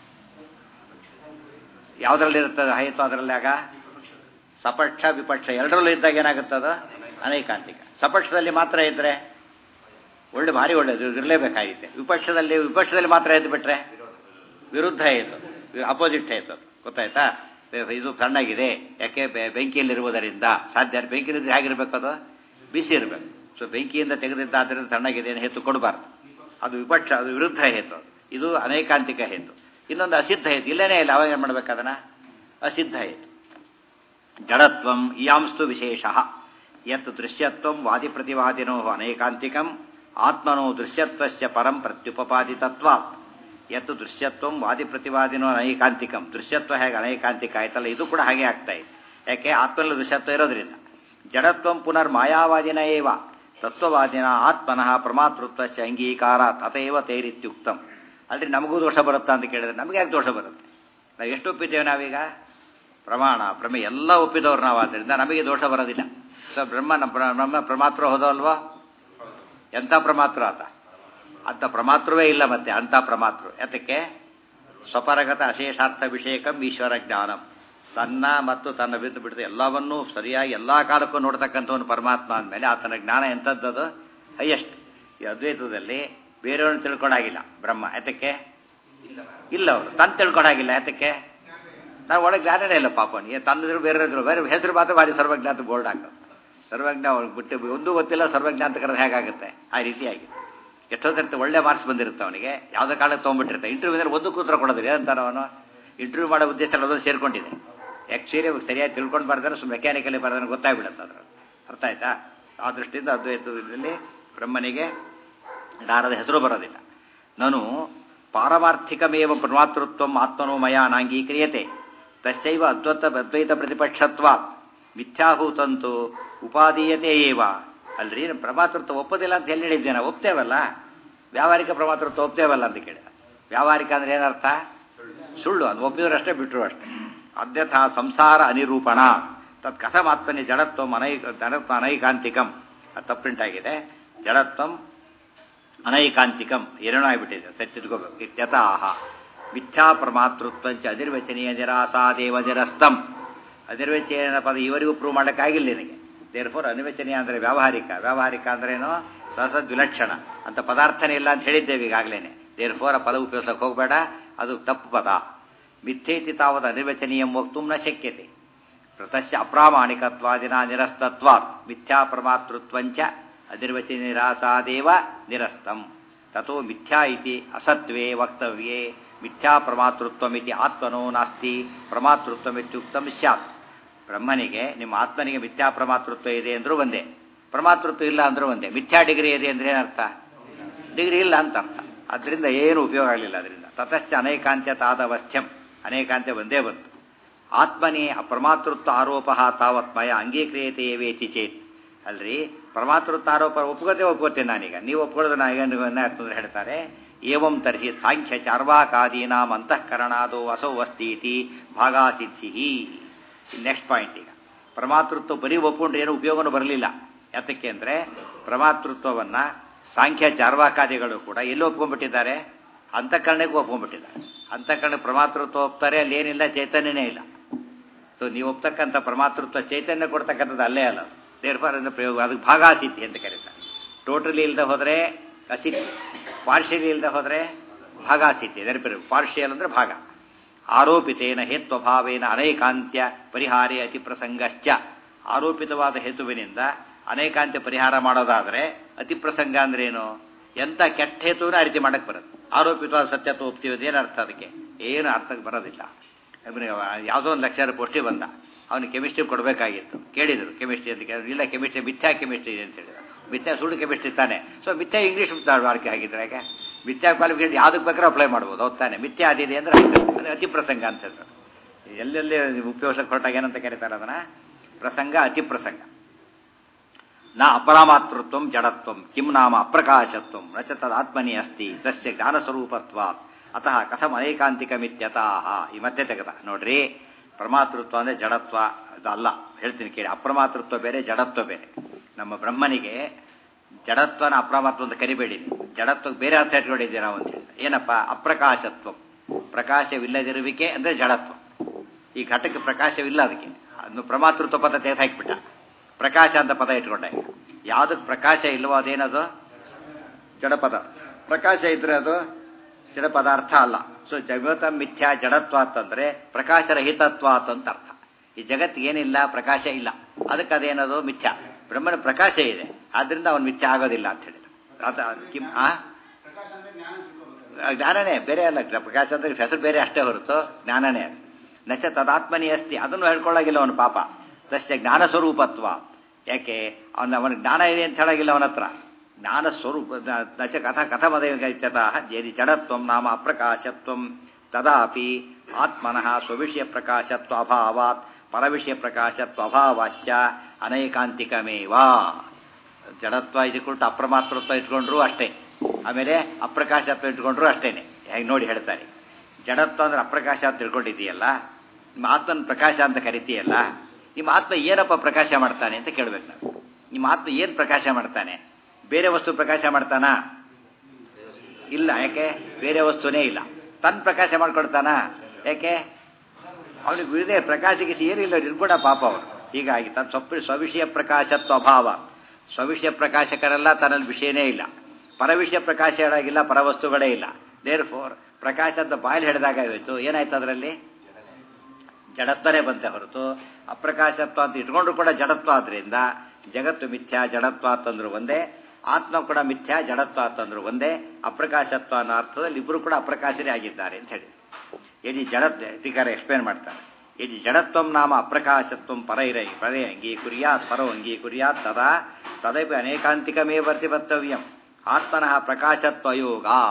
ಯಾವುದರಲ್ಲಿರುತ್ತದೆ ಹೈತು? ಅದರಲ್ಲಿ ಆಗ ಸಪಕ್ಷ ವಿಪಕ್ಷ ಎರಡರಲ್ಲೂ ಇದ್ದಾಗ ಏನಾಗುತ್ತದ? ಅನೈಕಾಂತಿಕ. ಸಪಕ್ಷದಲ್ಲಿ ಮಾತ್ರ ಇದ್ರೆ ಒಳ್ಳೆ ಭಾರಿ ಒಳ್ಳೆಯದು, ಇರಲೇಬೇಕಾಗಿತ್ತೆ. ವಿಪಕ್ಷದಲ್ಲಿ ವಿಪಕ್ಷದಲ್ಲಿ ಮಾತ್ರ ಎದ್ದು ಬಿಟ್ರೆ ವಿರುದ್ಧ ಆಯಿತು, ಅಪೋಸಿಟ್ ಆಯಿತು. ಗೊತ್ತಾಯ್ತಾ? ಇದು ತಣ್ಣಗಿದೆ. ಯಾಕೆ? ಬೆಂಕಿಯಲ್ಲಿರುವುದರಿಂದ ಸಾಧ್ಯ. ಬೆಂಕಿಲಿದ್ರೆ ಹೇಗಿರ್ಬೇಕು? ಅದು ಬಿಸಿ ಇರಬೇಕು. ಸೊ ಬೆಂಕಿಯಿಂದ ತೆಗೆದಿದ್ದ ಆದ್ದರಿಂದ ತಣ್ಣಗಿದೆ ಏನು ಹೇತು ಕೊಡಬಾರ್ದು. ಅದು ವಿಪಕ್ಷ, ಅದು ವಿರುದ್ಧ ಹೇತು. ಇದು ಅನೈಕಾಂತಿಕ ಹೇತು. ಇನ್ನೊಂದು ಅಸಿದ್ಧ ಹೇತು. ಇಲ್ಲೇನೇ ಇಲ್ಲ. ಅವಾಗ ಏನು ಮಾಡ್ಬೇಕು? ಅದನ್ನ ಅಸಿದ್ಧ ಹೇತು. ಜಡತ್ವಂ ಇಯಾಂಸ್ತು ವಿಶೇಷ ಯತ್ ದೃಶ್ಯತ್ವಂ ವಾದಿ ಪ್ರತಿವಾದಿನೋ ಅನೈಕಾಂತಿಕಂ ಆತ್ಮನೋ ದೃಶ್ಯತ್ವಸ್ಯ ಪರಂ ಪ್ರತ್ಯುಪಪಾದಿತತ್ವಾತ್. ಯತ್ ದೃಶ್ಯತ್ವಂ ವಾದಿ ಪ್ರತಿವಾದಿನೋ ಅನೈಕಾಂತಿಕಂ. ದೃಶ್ಯತ್ವ ಹೇಗೆ ಅನೈಕಾಂತಿಕ ಆಯ್ತಲ್ಲ, ಇದು ಕೂಡ ಹಾಗೆ ಆಗ್ತಾ ಇದೆ. ಯಾಕೆ? ಆತ್ಮನಲ್ಲಿ ದೃಶ್ಯತ್ವ ಇರೋದ್ರಿಂದ. ಜಡತ್ವಂ ಪುನರ್ ಮಾಯಾವಾದಿನ ಏವ ತತ್ವವಾದಿನ ಆತ್ಮನಃ ಪ್ರಮಾತೃತ್ವಸ್ಯ ಅಂಗೀಕಾರ ತಥೈವ ತೈರಿತ್ಯುಕ್ತಂ. ಅಲ್ರಿ ನಮಗೂ ದೋಷ ಬರುತ್ತಾ ಅಂತ ಕೇಳಿದ್ರೆ ನಮಗೆ ಯಾಕೆ ದೋಷ ಬರುತ್ತೆ? ನಾವು ಎಷ್ಟು ಒಪ್ಪಿದ್ದೇವೆ ನಾವೀಗ? ಪ್ರಮಾಣ ಪ್ರಮೇಯ ಎಲ್ಲ ಒಪ್ಪಿದವ್ರು ನಾವು. ಆದ್ದರಿಂದ ನಮಗೆ ದೋಷ ಬರೋದಿಲ್ಲ. ಸೊ ಬ್ರಹ್ಮ ಬ್ರಹ್ಮ ಪ್ರಮಾತೃ ಹೋದಲ್ವಾ? ಎಂಥ ಪ್ರಮಾತೃ ಆತ? ಅಂಥ ಪ್ರಮಾತೃವೇ ಇಲ್ಲ. ಮತ್ತೆ ಅಂಥ ಪ್ರಮಾತೃ ಯಾತಕ್ಕೆ? ಸ್ವಪರಗತ ಅಶೇಷಾರ್ಥ ವಿಷಯಕಂ ಈಶ್ವರ ಜ್ಞಾನಂ. ತನ್ನ ಮತ್ತು ತನ್ನ ಬಿದ್ದು ಬಿಡುತ್ತೆ ಎಲ್ಲವನ್ನೂ ಸರಿಯಾಗಿ ಎಲ್ಲ ಕಾಲಕ್ಕೂ ನೋಡ್ತಕ್ಕಂಥವನು ಪರಮಾತ್ಮ ಅಂದಮೇಲೆ ಆತನ ಜ್ಞಾನ ಎಂಥದ್ದದು? ಹೈಯೆಸ್ಟ್. ಈ ಅದ್ವೈತದಲ್ಲಿ ಬೇರೆಯವ್ರನ್ನ ತಿಳ್ಕೊಳಾಗಿಲ್ಲ ಬ್ರಹ್ಮ. ಯಾತಕ್ಕೆ? ಇಲ್ಲ, ಅವರು ತನ್ನ ತಿಳ್ಕೊಳಾಗಿಲ್ಲ. ಯಾತಕ್ಕೆ? ನಾವು ಒಳಗೆ ಜ್ಞಾನನೇ ಇಲ್ಲ ಪಾಪನಿಗೆ. ತಂದಿದ್ರು ಬೇರೆ ಇದ್ರು ಬೇರೆ ಹೆಸರು ಮಾತ್ರ ಭಾರಿ ಸರ್ವಜ್ಞಾತ ಬೋರ್ಡ್ ಹಾಕೋದು. ಸರ್ವಜ್ಞ ಅವ್ರಿಗೆ ಬಿಟ್ಟು ಒಂದೂ ಗೊತ್ತಿಲ್ಲ. ಸರ್ವಜ್ಞಾತ ಕರೆದು ಹೇಗಾಗುತ್ತೆ? ಆ ರೀತಿಯಾಗಿ ಎಷ್ಟೊತ್ತಿರ್ತ ಒಳ್ಳೆ ಮಾರ್ಕ್ಸ್ ಬಂದಿರುತ್ತೆ ಅವನಿಗೆ. ಯಾವುದೇ ಕಾಲಕ್ಕೆ ತೊಗೊಂಡ್ಬಿಟ್ಟಿರ್ತಾರೆ. ಇಂಟರ್ವ್ಯೂನಲ್ಲಿ ಒಂದು ಕೂತ್ರ ಕೊಡೋದಿಲ್ಲ. ಏನಂತಾರ ಅವನು? ಇಂಟರ್ವ್ಯೂ ಮಾಡೋ ಉದ್ದೇಶ ಎಲ್ಲದೂ ಸೇರ್ಕೊಂಡಿದೆ. ಆ್ಯಕ್ಚುಲಿ ಸರಿಯಾಗಿ ತಿಳ್ಕೊಂಡು ಬರ್ತಾರೆ. ಸೊ ಮೆಕ್ಯಾನಿಕಲಿ ಬರೋದನ್ನು ಗೊತ್ತಾಗ್ಬಿಡುತ್ತೆ ಅದ್ರ. ಅರ್ಥ ಆಯ್ತಾ? ಆ ದೃಷ್ಟಿಯಿಂದ ಅದ್ವೈತದಲ್ಲಿ ಬ್ರಹ್ಮನಿಗೆ ದಾರದ ಹೆಸರು ಬರೋದಿಲ್ಲ. ನಾನು ಪಾರಮಾರ್ಥಿಕಮೇವ ಪರಮಾತೃತ್ವ ಆತ್ಮನೋ ಮಯ ನಾಂಗೀಕ್ರಿಯತೆ ತಸ್ಯೈವ ಅದ್ವೈತ ಅದ್ವೈತ ಪ್ರತಿಪಕ್ಷತ್ವ ಮಿಥ್ಯಾಭೂತಂತು ಉಪಾದೀಯತೆ ಏವ. ಅಲ್ರಿ ಪ್ರಮಾತೃತ್ವ ಒಪ್ಪೋದಿಲ್ಲ ಅಂತ ಎಲ್ಲಿ ಹೇಳಿದ್ದೆ ನಾವು? ಒಪ್ತೇವಲ್ಲ, ವ್ಯಾವಹಾರಿಕ ಪ್ರಮಾತೃತ್ವ ಒಪ್ತೇವಲ್ಲ ಅಂತ ಕೇಳಿದ. ವ್ಯಾವಹಾರಿಕ ಅಂದ್ರೆ ಏನರ್ಥ? ಸುಳ್ಳು. ಅದು ಒಪ್ಪಿದ್ರು ಅಷ್ಟೇ, ಬಿಟ್ಟರು ಅಷ್ಟೇ. ಅದ್ಯಥಾ ಸಂಸಾರ ಅನಿರೂಪಣ ತತ್ ಕಥಮಾತ್ಮನಿ ಜಡತ್ವಂ ಅನೈ ಜಡತ್ವ ಅನೈಕಾಂತಿಕಂ. ಅದು ತಪ್ಪುಂಟಾಗಿದೆ. ಜಡತ್ವಂ ಅನೈಕಾಂತಿಕಂ ಎರಡೂ ಆಗಿಬಿಟ್ಟಿದೆ, ಸತ್ತಿದ್ಕೋಬೇಕು. ಇತ್ಯತಃ ಮಿಥ್ಯಾ ಪ್ರಮಾತೃತ್ವಂಚ ಅಧಿರ್ವಚನೀಯ ನಿರಾಸಾದೇವ ನಿರಸ್ತಂ. ಅನಿರ್ವಚನೀಯ ಪದ ಇವರಿಗೂ ಪ್ರೂವ್ ಮಾಡೋಕ್ಕಾಗಿಲ್ಲ ನಿನಗೆ. ದೇರ್ಫೋರ್ ಅನಿರ್ವಚನೀಯ ಅಂದರೆ ವ್ಯಾವಹಾರಿಕ. ವ್ಯಾವಹಾರಿಕ ಅಂದ್ರೇನು? ಸಹಸದ್ ವಿಲಕ್ಷಣ ಅಂತ ಪದಾರ್ಥನೇ ಇಲ್ಲ ಅಂತ ಹೇಳಿದ್ದೇವೆ ಈಗಾಗಲೇ. ದೇರ್ಫೋರ್ ಆ ಪದ ಉಪಯೋಗಿಸಕ್ಕೆ ಹೋಗಬೇಡ, ಅದು ತಪ್ಪು ಪದ. ಮಿಥ್ಯೇತಿ ತಾವದ ಅನಿರ್ವಚನೀಯ ವಕ್ತು ನ ಶಕ್ಯತೆ ಪ್ರತಸ್ಯ ಅಪ್ರಾಮಾಣಿಕತ್ವಾದಿನ ನಿರಸ್ತತ್ವಾತ್ ಮಿಥ್ಯಾ ಪ್ರಮಾತೃತ್ವಂಚ ಅನಿರ್ವಚನೀಯ ನಿರಾಸಾದೇವ ನಿರಸ್ತಂ. ತಥೋ ಮಿಥ್ಯಾ ಇತಿ ಅಸತ್ವೇ ವಕ್ತವ್ಯೇ ಮಿಥ್ಯಾ ಪ್ರಮಾತೃತ್ವಮಿತಿ ಆತ್ಮನೋ ನಾಸ್ತಿ ಪ್ರಮಾತೃತ್ವಮಿತ್ಯುಕ್ತಂ ಸ್ಯಾತ್. ಬ್ರಹ್ಮನಿಗೆ, ನಿಮ್ಮ ಆತ್ಮನಿಗೆ ಮಿಥ್ಯಾ ಪ್ರಮಾತೃತ್ವ ಇದೆ ಅಂದ್ರೂ ಒಂದೇ, ಪ್ರಮಾತೃತ್ವ ಇಲ್ಲ ಅಂದ್ರೂ ಒಂದೇ. ಮಿಥ್ಯಾ ಡಿಗ್ರಿ ಇದೆ ಅಂದ್ರೆ ಏನರ್ಥ? ಡಿಗ್ರಿ ಇಲ್ಲ ಅಂತ ಅರ್ಥ. ಅದರಿಂದ ಏನು ಉಪಯೋಗ ಆಗಲಿಲ್ಲ. ಅದರಿಂದ ತತಶ್ಚ ಅನೇಕಾಂತ್ಯ ತಾದವಸ್ಥ್ಯಂ, ಅನೇಕಾಂತ್ಯ ಒಂದೇ ಬಂತು. ಆತ್ಮನಿ ಅಪ್ರಮಾತೃತ್ವ ಆರೋಪ ತಾವತ್ಮಯ ಅಂಗೀಕ್ರಿಯತೆ ವೇತಿ ಚೇತ್. ಅಲ್ರಿ ಪ್ರಮಾತೃತ್ವ ಆರೋಪ ಒಪ್ಕೋತೆ ಒಪ್ಕೋತೇನೆ ನಾನೀಗ, ನೀವು ಒಪ್ಕೊಳ್ಳೋದು ನಾ ಏನಾಗ್ತಂದ್ರೆ ಹೇಳ್ತಾರೆ, ಏವಂ ತರ್ಹಿ ಸಾಂಖ್ಯ ಚಾರ್ವಾಕಾದೀನಾಂ ಅಂತಃಕರಣಾದೋ ಅಸೌ ಅಸ್ತೀತಿ ಭಾಗಾಸಿದ್ಧಿ. Next point. ಈಗ ಪ್ರಮಾತೃತ್ವ ಬರೀ ಒಪ್ಕೊಂಡ್ರೆ ಏನು ಉಪಯೋಗನೂ ಬರಲಿಲ್ಲ. ಯಾತಕ್ಕೆ ಅಂದರೆ ಪ್ರಮಾತೃತ್ವವನ್ನು ಸಾಂಖ್ಯ ಚಾರ್ವಾಕಾದಿಗಳು ಕೂಡ ಎಲ್ಲಿ ಒಪ್ಕೊಂಡ್ಬಿಟ್ಟಿದ್ದಾರೆ? ಅಂತಃಕರಣಕ್ಕೂ ಒಪ್ಕೊಂಡ್ಬಿಟ್ಟಿದ್ದಾರೆ. ಅಂತಃಕರಣ ಪ್ರಮಾತೃತ್ವ ಒಪ್ತಾರೆ, ಅಲ್ಲಿ ಏನಿಲ್ಲ, ಚೈತನ್ಯನೇ ಇಲ್ಲ. ಸೊ ನೀವು ಒಪ್ತಕ್ಕಂಥ ಪ್ರಮಾತೃತ್ವ ಚೈತನ್ಯ ಕೊಡ್ತಕ್ಕಂಥದ್ದು ಅಲ್ಲೇ ಅಲ್ಲ. ದೇರ್ಫಾರ್ ಅಂದರೆ ಪ್ರಯೋಗ, ಅದಕ್ಕೆ ಭಾಗಾಸಿದ್ಧಿ ಅಂತ ಕರೀತಾರೆ. ಟೋಟಲಿ ಇಲ್ಲದೆ ಹೋದರೆ ಅಸಿದ್ಧಿ, ಪಾರ್ಷಿಯಲಿ ಇಲ್ಲದೆ ಹೋದರೆ ಭಾಗಾಸಿದ್ಧಿ. ನೆನಪಿರು, ಪಾರ್ಷಿಯಲ್ ಅಂದರೆ ಭಾಗ. ಆರೋಪಿತೇನ ಹೇತ್ವಭಾವೇನ ಅನೇಕಾಂತ್ಯ ಪರಿಹಾರೇ ಅತಿ ಪ್ರಸಂಗಶ್ಚ. ಆರೋಪಿತವಾದ ಹೇತುವಿನಿಂದ ಅನೇಕಾಂತ್ಯ ಪರಿಹಾರ ಮಾಡೋದಾದರೆ ಅತಿ ಪ್ರಸಂಗ ಅಂದ್ರೇನು? ಎಂಥ ಕೆಟ್ಟ ಹೇತುವಿನ ಅರಿತಿ ಮಾಡಕ್ಕೆ ಬರುತ್ತೆ. ಆರೋಪಿತವಾದ ಸತ್ಯತ್ವ ಒಪ್ತೀವಿ, ಏನು ಅರ್ಥ? ಅದಕ್ಕೆ ಏನು ಅರ್ಥಕ್ಕೆ ಬರೋದಿಲ್ಲ. ಯಾವುದೋ ಒಂದು ಲಕ್ಷ ಪೋಸ್ಟಿ ಬಂದ, ಅವನಿಗೆ ಕೆಮಿಸ್ಟ್ರಿ ಕೊಡಬೇಕಾಗಿತ್ತು. ಕೇಳಿದರು ಕೆಮಿಸ್ಟ್ರಿ ಅಂತ ಕೇಳಿದ್ರು, ಇಲ್ಲ ಕೆಮಿಸ್ಟ್ರಿ ಮಿಥ್ಯಾ ಕೆಮಿಸ್ಟ್ರಿ ಇದೆ ಅಂತ ಹೇಳಿದ್ರು. ಮಿಥ್ಯಾ ಸುಳ್ಳು ಕೆಮಿಸ್ಟ್ರಿ ತಾನೆ. ಸೊ ಮಿಥ್ಯಾ ಇಂಗ್ಲೀಷ್ ಮಾರ್ಕೆ ಆಗಿದ್ರೆ ಯಾಕೆ? ಮಿಥ್ಯಾ ಕ್ವಾಲಿಫಿಕೇಶನ್ ಯಾವುದಕ್ಕೆ ಬೇಕಾದ್ರೂ ಅಪ್ಲೈ ಮಾಡ್ಬೋದು, ಹೌದು ತಾನೆ? ಮಿಥ್ಯಾ ಅದಿದೆ ಅಂದರೆ ಅದು ಅತಿ ಪ್ರಸಂಗ ಅಂತ ಹೇಳಿದ್ರು. ಎಲ್ಲೆಲ್ಲಿ ಉಪಯೋಗಿಸಕ್ಕೆ ಹೊರಟಾಗ ಏನಂತ ಕರೀತಾರೆ ಅದನ್ನು? ಪ್ರಸಂಗ, ಅತಿ ಪ್ರಸಂಗ. ನ ಅಪರಾಮಾತೃತ್ವಂ ಜಡತ್ವಂ ಕಿಂ ನಾಮ ಅಪ್ರಕಾಶತ್ವಂ ನ ಚ ತದಾತ್ಮನಿ ಅಸ್ತಿ ತಸ್ಯ ಜ್ಞಾನಸ್ವರೂಪತ್ವಾತ್ ಅತಃ ಕಥಂ ಅನೇಕಾಂತಿಕಮಿತ್ಯತಃ. ಈ ಮತ್ತೆ ತೆಗೆದ ನೋಡ್ರಿ, ಪ್ರಮಾತೃತ್ವ ಅಂದರೆ ಜಡತ್ವ ಅದಲ್ಲ. ಹೇಳ್ತೀನಿ ಕೇಳಿ, ಅಪ್ರಮಾತೃತ್ವ ಬೇರೆ, ಜಡತ್ವ ಬೇರೆ. ನಮ್ಮ ಬ್ರಹ್ಮನಿಗೆ ಜಡತ್ವನ ಅಪ್ರಮಾತ್ವ ಅಂತ ಕರಿಬೇಡಿ. ಜಡತ್ವಕ್ಕೆ ಬೇರೆ ಅರ್ಥ ಇಟ್ಕೊಂಡಿದ್ದೀವಿ ನಾವು ಅಂತ ಹೇಳಿದ್ರೆ ಏನಪ್ಪ? ಅಪ್ರಕಾಶತ್ವ, ಪ್ರಕಾಶವಿಲ್ಲದಿರುವಿಕೆ ಅಂದರೆ ಜಡತ್ವ. ಈ ಘಟಕ್ಕೆ ಪ್ರಕಾಶವಿಲ್ಲ, ಅದಕ್ಕೆ ಅದನ್ನು ಪ್ರಮಾತೃತ್ವ ಪದ ತೆಗೆದು ಹಾಕಿಬಿಟ್ಟ, ಪ್ರಕಾಶ ಅಂತ ಪದ ಇಟ್ಕೊಂಡ. ಯಾವುದಕ್ಕೆ ಪ್ರಕಾಶ ಇಲ್ವೋ ಅದೇನದು? ಜಡಪದ. ಪ್ರಕಾಶ ಇದ್ರೆ ಅದು ಜಡ ಪದಾರ್ಥ ಅಲ್ಲ. ಸೊ ಜಗತ ಮಿಥ್ಯಾ ಜಡತ್ವ ಅಂತಂದ್ರೆ ಪ್ರಕಾಶರಹಿತತ್ವ ಅಂತ ಅರ್ಥ. ಈ ಜಗತ್ತಿಗೆ ಏನಿಲ್ಲ, ಪ್ರಕಾಶ ಇಲ್ಲ, ಅದಕ್ಕೆ ಅದೇನದು? ಮಿಥ್ಯಾ. ಬ್ರಹ್ಮನ ಪ್ರಕಾಶ ಇದೆ, ಆದ್ರಿಂದ ಅವನು ಮಿಥ್ಯಾ ಆಗೋದಿಲ್ಲ ಅಂತ ಹೇಳಿದ. ಕಿಮ್ ಆ ಜ್ಞಾನನೇ ಬೇರೆ ಅಲ್ಲ. ಪ್ರಕಾಶ ಅಂದ್ರೆ ಹೆಸರು ಬೇರೆ ಅಷ್ಟೇ ಹೊರತು ಜ್ಞಾನನೇ ಅದು. ನಚ ತದಾತ್ಮನಿ ಅಸ್ತಿ, ಅದನ್ನು ಹೇಳ್ಕೊಳ್ಳಾಗಿಲ್ಲ ಅವನು ಪಾಪ. ತಸ್ಯ ಜ್ಞಾನ ಸ್ವರೂಪತ್ವ. ಯಾಕೆ? ಅವನ ಅವನ ಜ್ಞಾನ ಇದೆ ಅಂತ ಹೇಳಾಗಿಲ್ಲ ಅವನ ಹತ್ರ. ಜ್ಞಾನ ಸ್ವರೂಪ ನಚ ಕಥ ಕಥಮದೈತ್ಯತಃ ಯದಿ ಜಡತ್ವಂ ನಾಮ ಅಪ್ರಕಾಶತ್ವಂ ತದಾಪಿ ಆತ್ಮನಃ ಸ್ವವಿಷಯ ಪ್ರಕಾಶತ್ವ ಅಭಾವಾತ್ ಪರವಿಷಯ ಪ್ರಕಾಶತ್ವ ಅಭಾವಾಚ್ಚ ಅನೈಕಾಂತಿಕಮೇವ. ಜಡತ್ವ ಇಟ್ಕೊಂಡು ಅಪ್ರಮಾತೃತ್ವ ಇಟ್ಕೊಂಡ್ರು ಅಷ್ಟೇ, ಆಮೇಲೆ ಅಪ್ರಕಾಶತ್ವ ಇಟ್ಕೊಂಡ್ರು ಅಷ್ಟೇನೆ. ಹೇಗೆ ನೋಡಿ ಹೇಳ್ತಾರೆ, ಜಡತ್ವ ಅಂದ್ರೆ ಅಪ್ರಕಾಶ ಅಂತ ತಿಳ್ಕೊಂಡಿದ್ದೀಯಲ್ಲ, ನಿಮ್ಮ ಆತ್ಮನ ಪ್ರಕಾಶ ಅಂತ ಕರಿತೀಯಲ್ಲ, ನಿಮ್ಮ ಆತ್ಮ ಏನಪ್ಪ ಪ್ರಕಾಶ ಮಾಡ್ತಾನೆ ಅಂತ ಕೇಳ್ಬೇಕು ನಾವು. ನಿಮ್ಮ ಆತ್ಮ ಏನು ಪ್ರಕಾಶ ಮಾಡ್ತಾನೆ? ಬೇರೆ ವಸ್ತು ಪ್ರಕಾಶ ಮಾಡ್ತಾನಾ? ಇಲ್ಲ. ಯಾಕೆ? ಬೇರೆ ವಸ್ತುನೇ ಇಲ್ಲ. ತನ್ನ ಪ್ರಕಾಶ ಮಾಡ್ಕೊಡ್ತಾನ? ಯಾಕೆ? ಅವನಿಗೆ ವಿರುದ್ಧ ಪ್ರಕಾಶಕ್ಕೆ ಏನಿಲ್ಲ, ನಿರ್ಗುಣ ಪಾಪ ಅವರು. ಹೀಗಾಗಿ ತನ್ನ ಸ್ವಪ್ಪ ಸ್ವವಿಷಯ ಪ್ರಕಾಶತ್ವ ಅಭಾವ. ಸ್ವವಿಷಯ ಪ್ರಕಾಶಕರೆಲ್ಲ ತನ್ನಲ್ಲಿ ವಿಷಯನೇ ಇಲ್ಲ, ಪರವಿಷಯ ಪ್ರಕಾಶ ಹೇಳಾಗಿಲ್ಲ, ಪರವಸ್ತುಗಳೇ ಇಲ್ಲ. ದೇರ್ ಫೋರ್ ಪ್ರಕಾಶ ಅಂತ ಬಾಯಲ್ಲಿ ಹಿಡಿದಾಗ ಆಯಿತು, ಏನಾಯ್ತು ಅದರಲ್ಲಿ? ಜಡತ್ವನೇ ಬಂತೆ ಹೊರತು ಅಪ್ರಕಾಶತ್ವ ಅಂತ ಇಟ್ಕೊಂಡ್ರು ಕೂಡ ಜಡತ್ವ. ಆದ್ರಿಂದ ಜಗತ್ತು ಮಿಥ್ಯಾ ಜಡತ್ವ ಅಂತಂದ್ರು ಒಂದೇ, ಆತ್ಮ ಕೂಡ ಮಿಥ್ಯಾ ಜಡತ್ವ ಅಂತಂದ್ರು ಒಂದೇ. ಅಪ್ರಕಾಶತ್ವ ಅನ್ನೋ ಅರ್ಥದಲ್ಲಿ ಇಬ್ಬರು ಕೂಡ ಅಪ್ರಕಾಶರೇ ಆಗಿದ್ದಾರೆ ಅಂತ ಹೇಳಿ ಯದಿ ಜಡತ್ ಟೀಕಾರ ಎಕ್ಸ್ಪ್ಲೇನ್ ಮಾಡ್ತಾರೆ. ಯದಿ ಜಡತ್ವಂ ನಾಮ ಅಪ್ರಕಾಶತ್ವಂ ಪರೈರೈ ಪರೇ ಅಂಗೀಕುರ್ಯಾತ್ ಪರೋ ಅಂಗೀಕುರ್ಯಾತ್ ತದಾ ತದಪಿ ಅನೇಕಾಂತಿಕಮೇ ವರ್ತಿಪತ್ತವ್ಯಂ ಆತ್ಮನಃ ಪ್ರಕಾಶತ್ವ ಯೋಗ.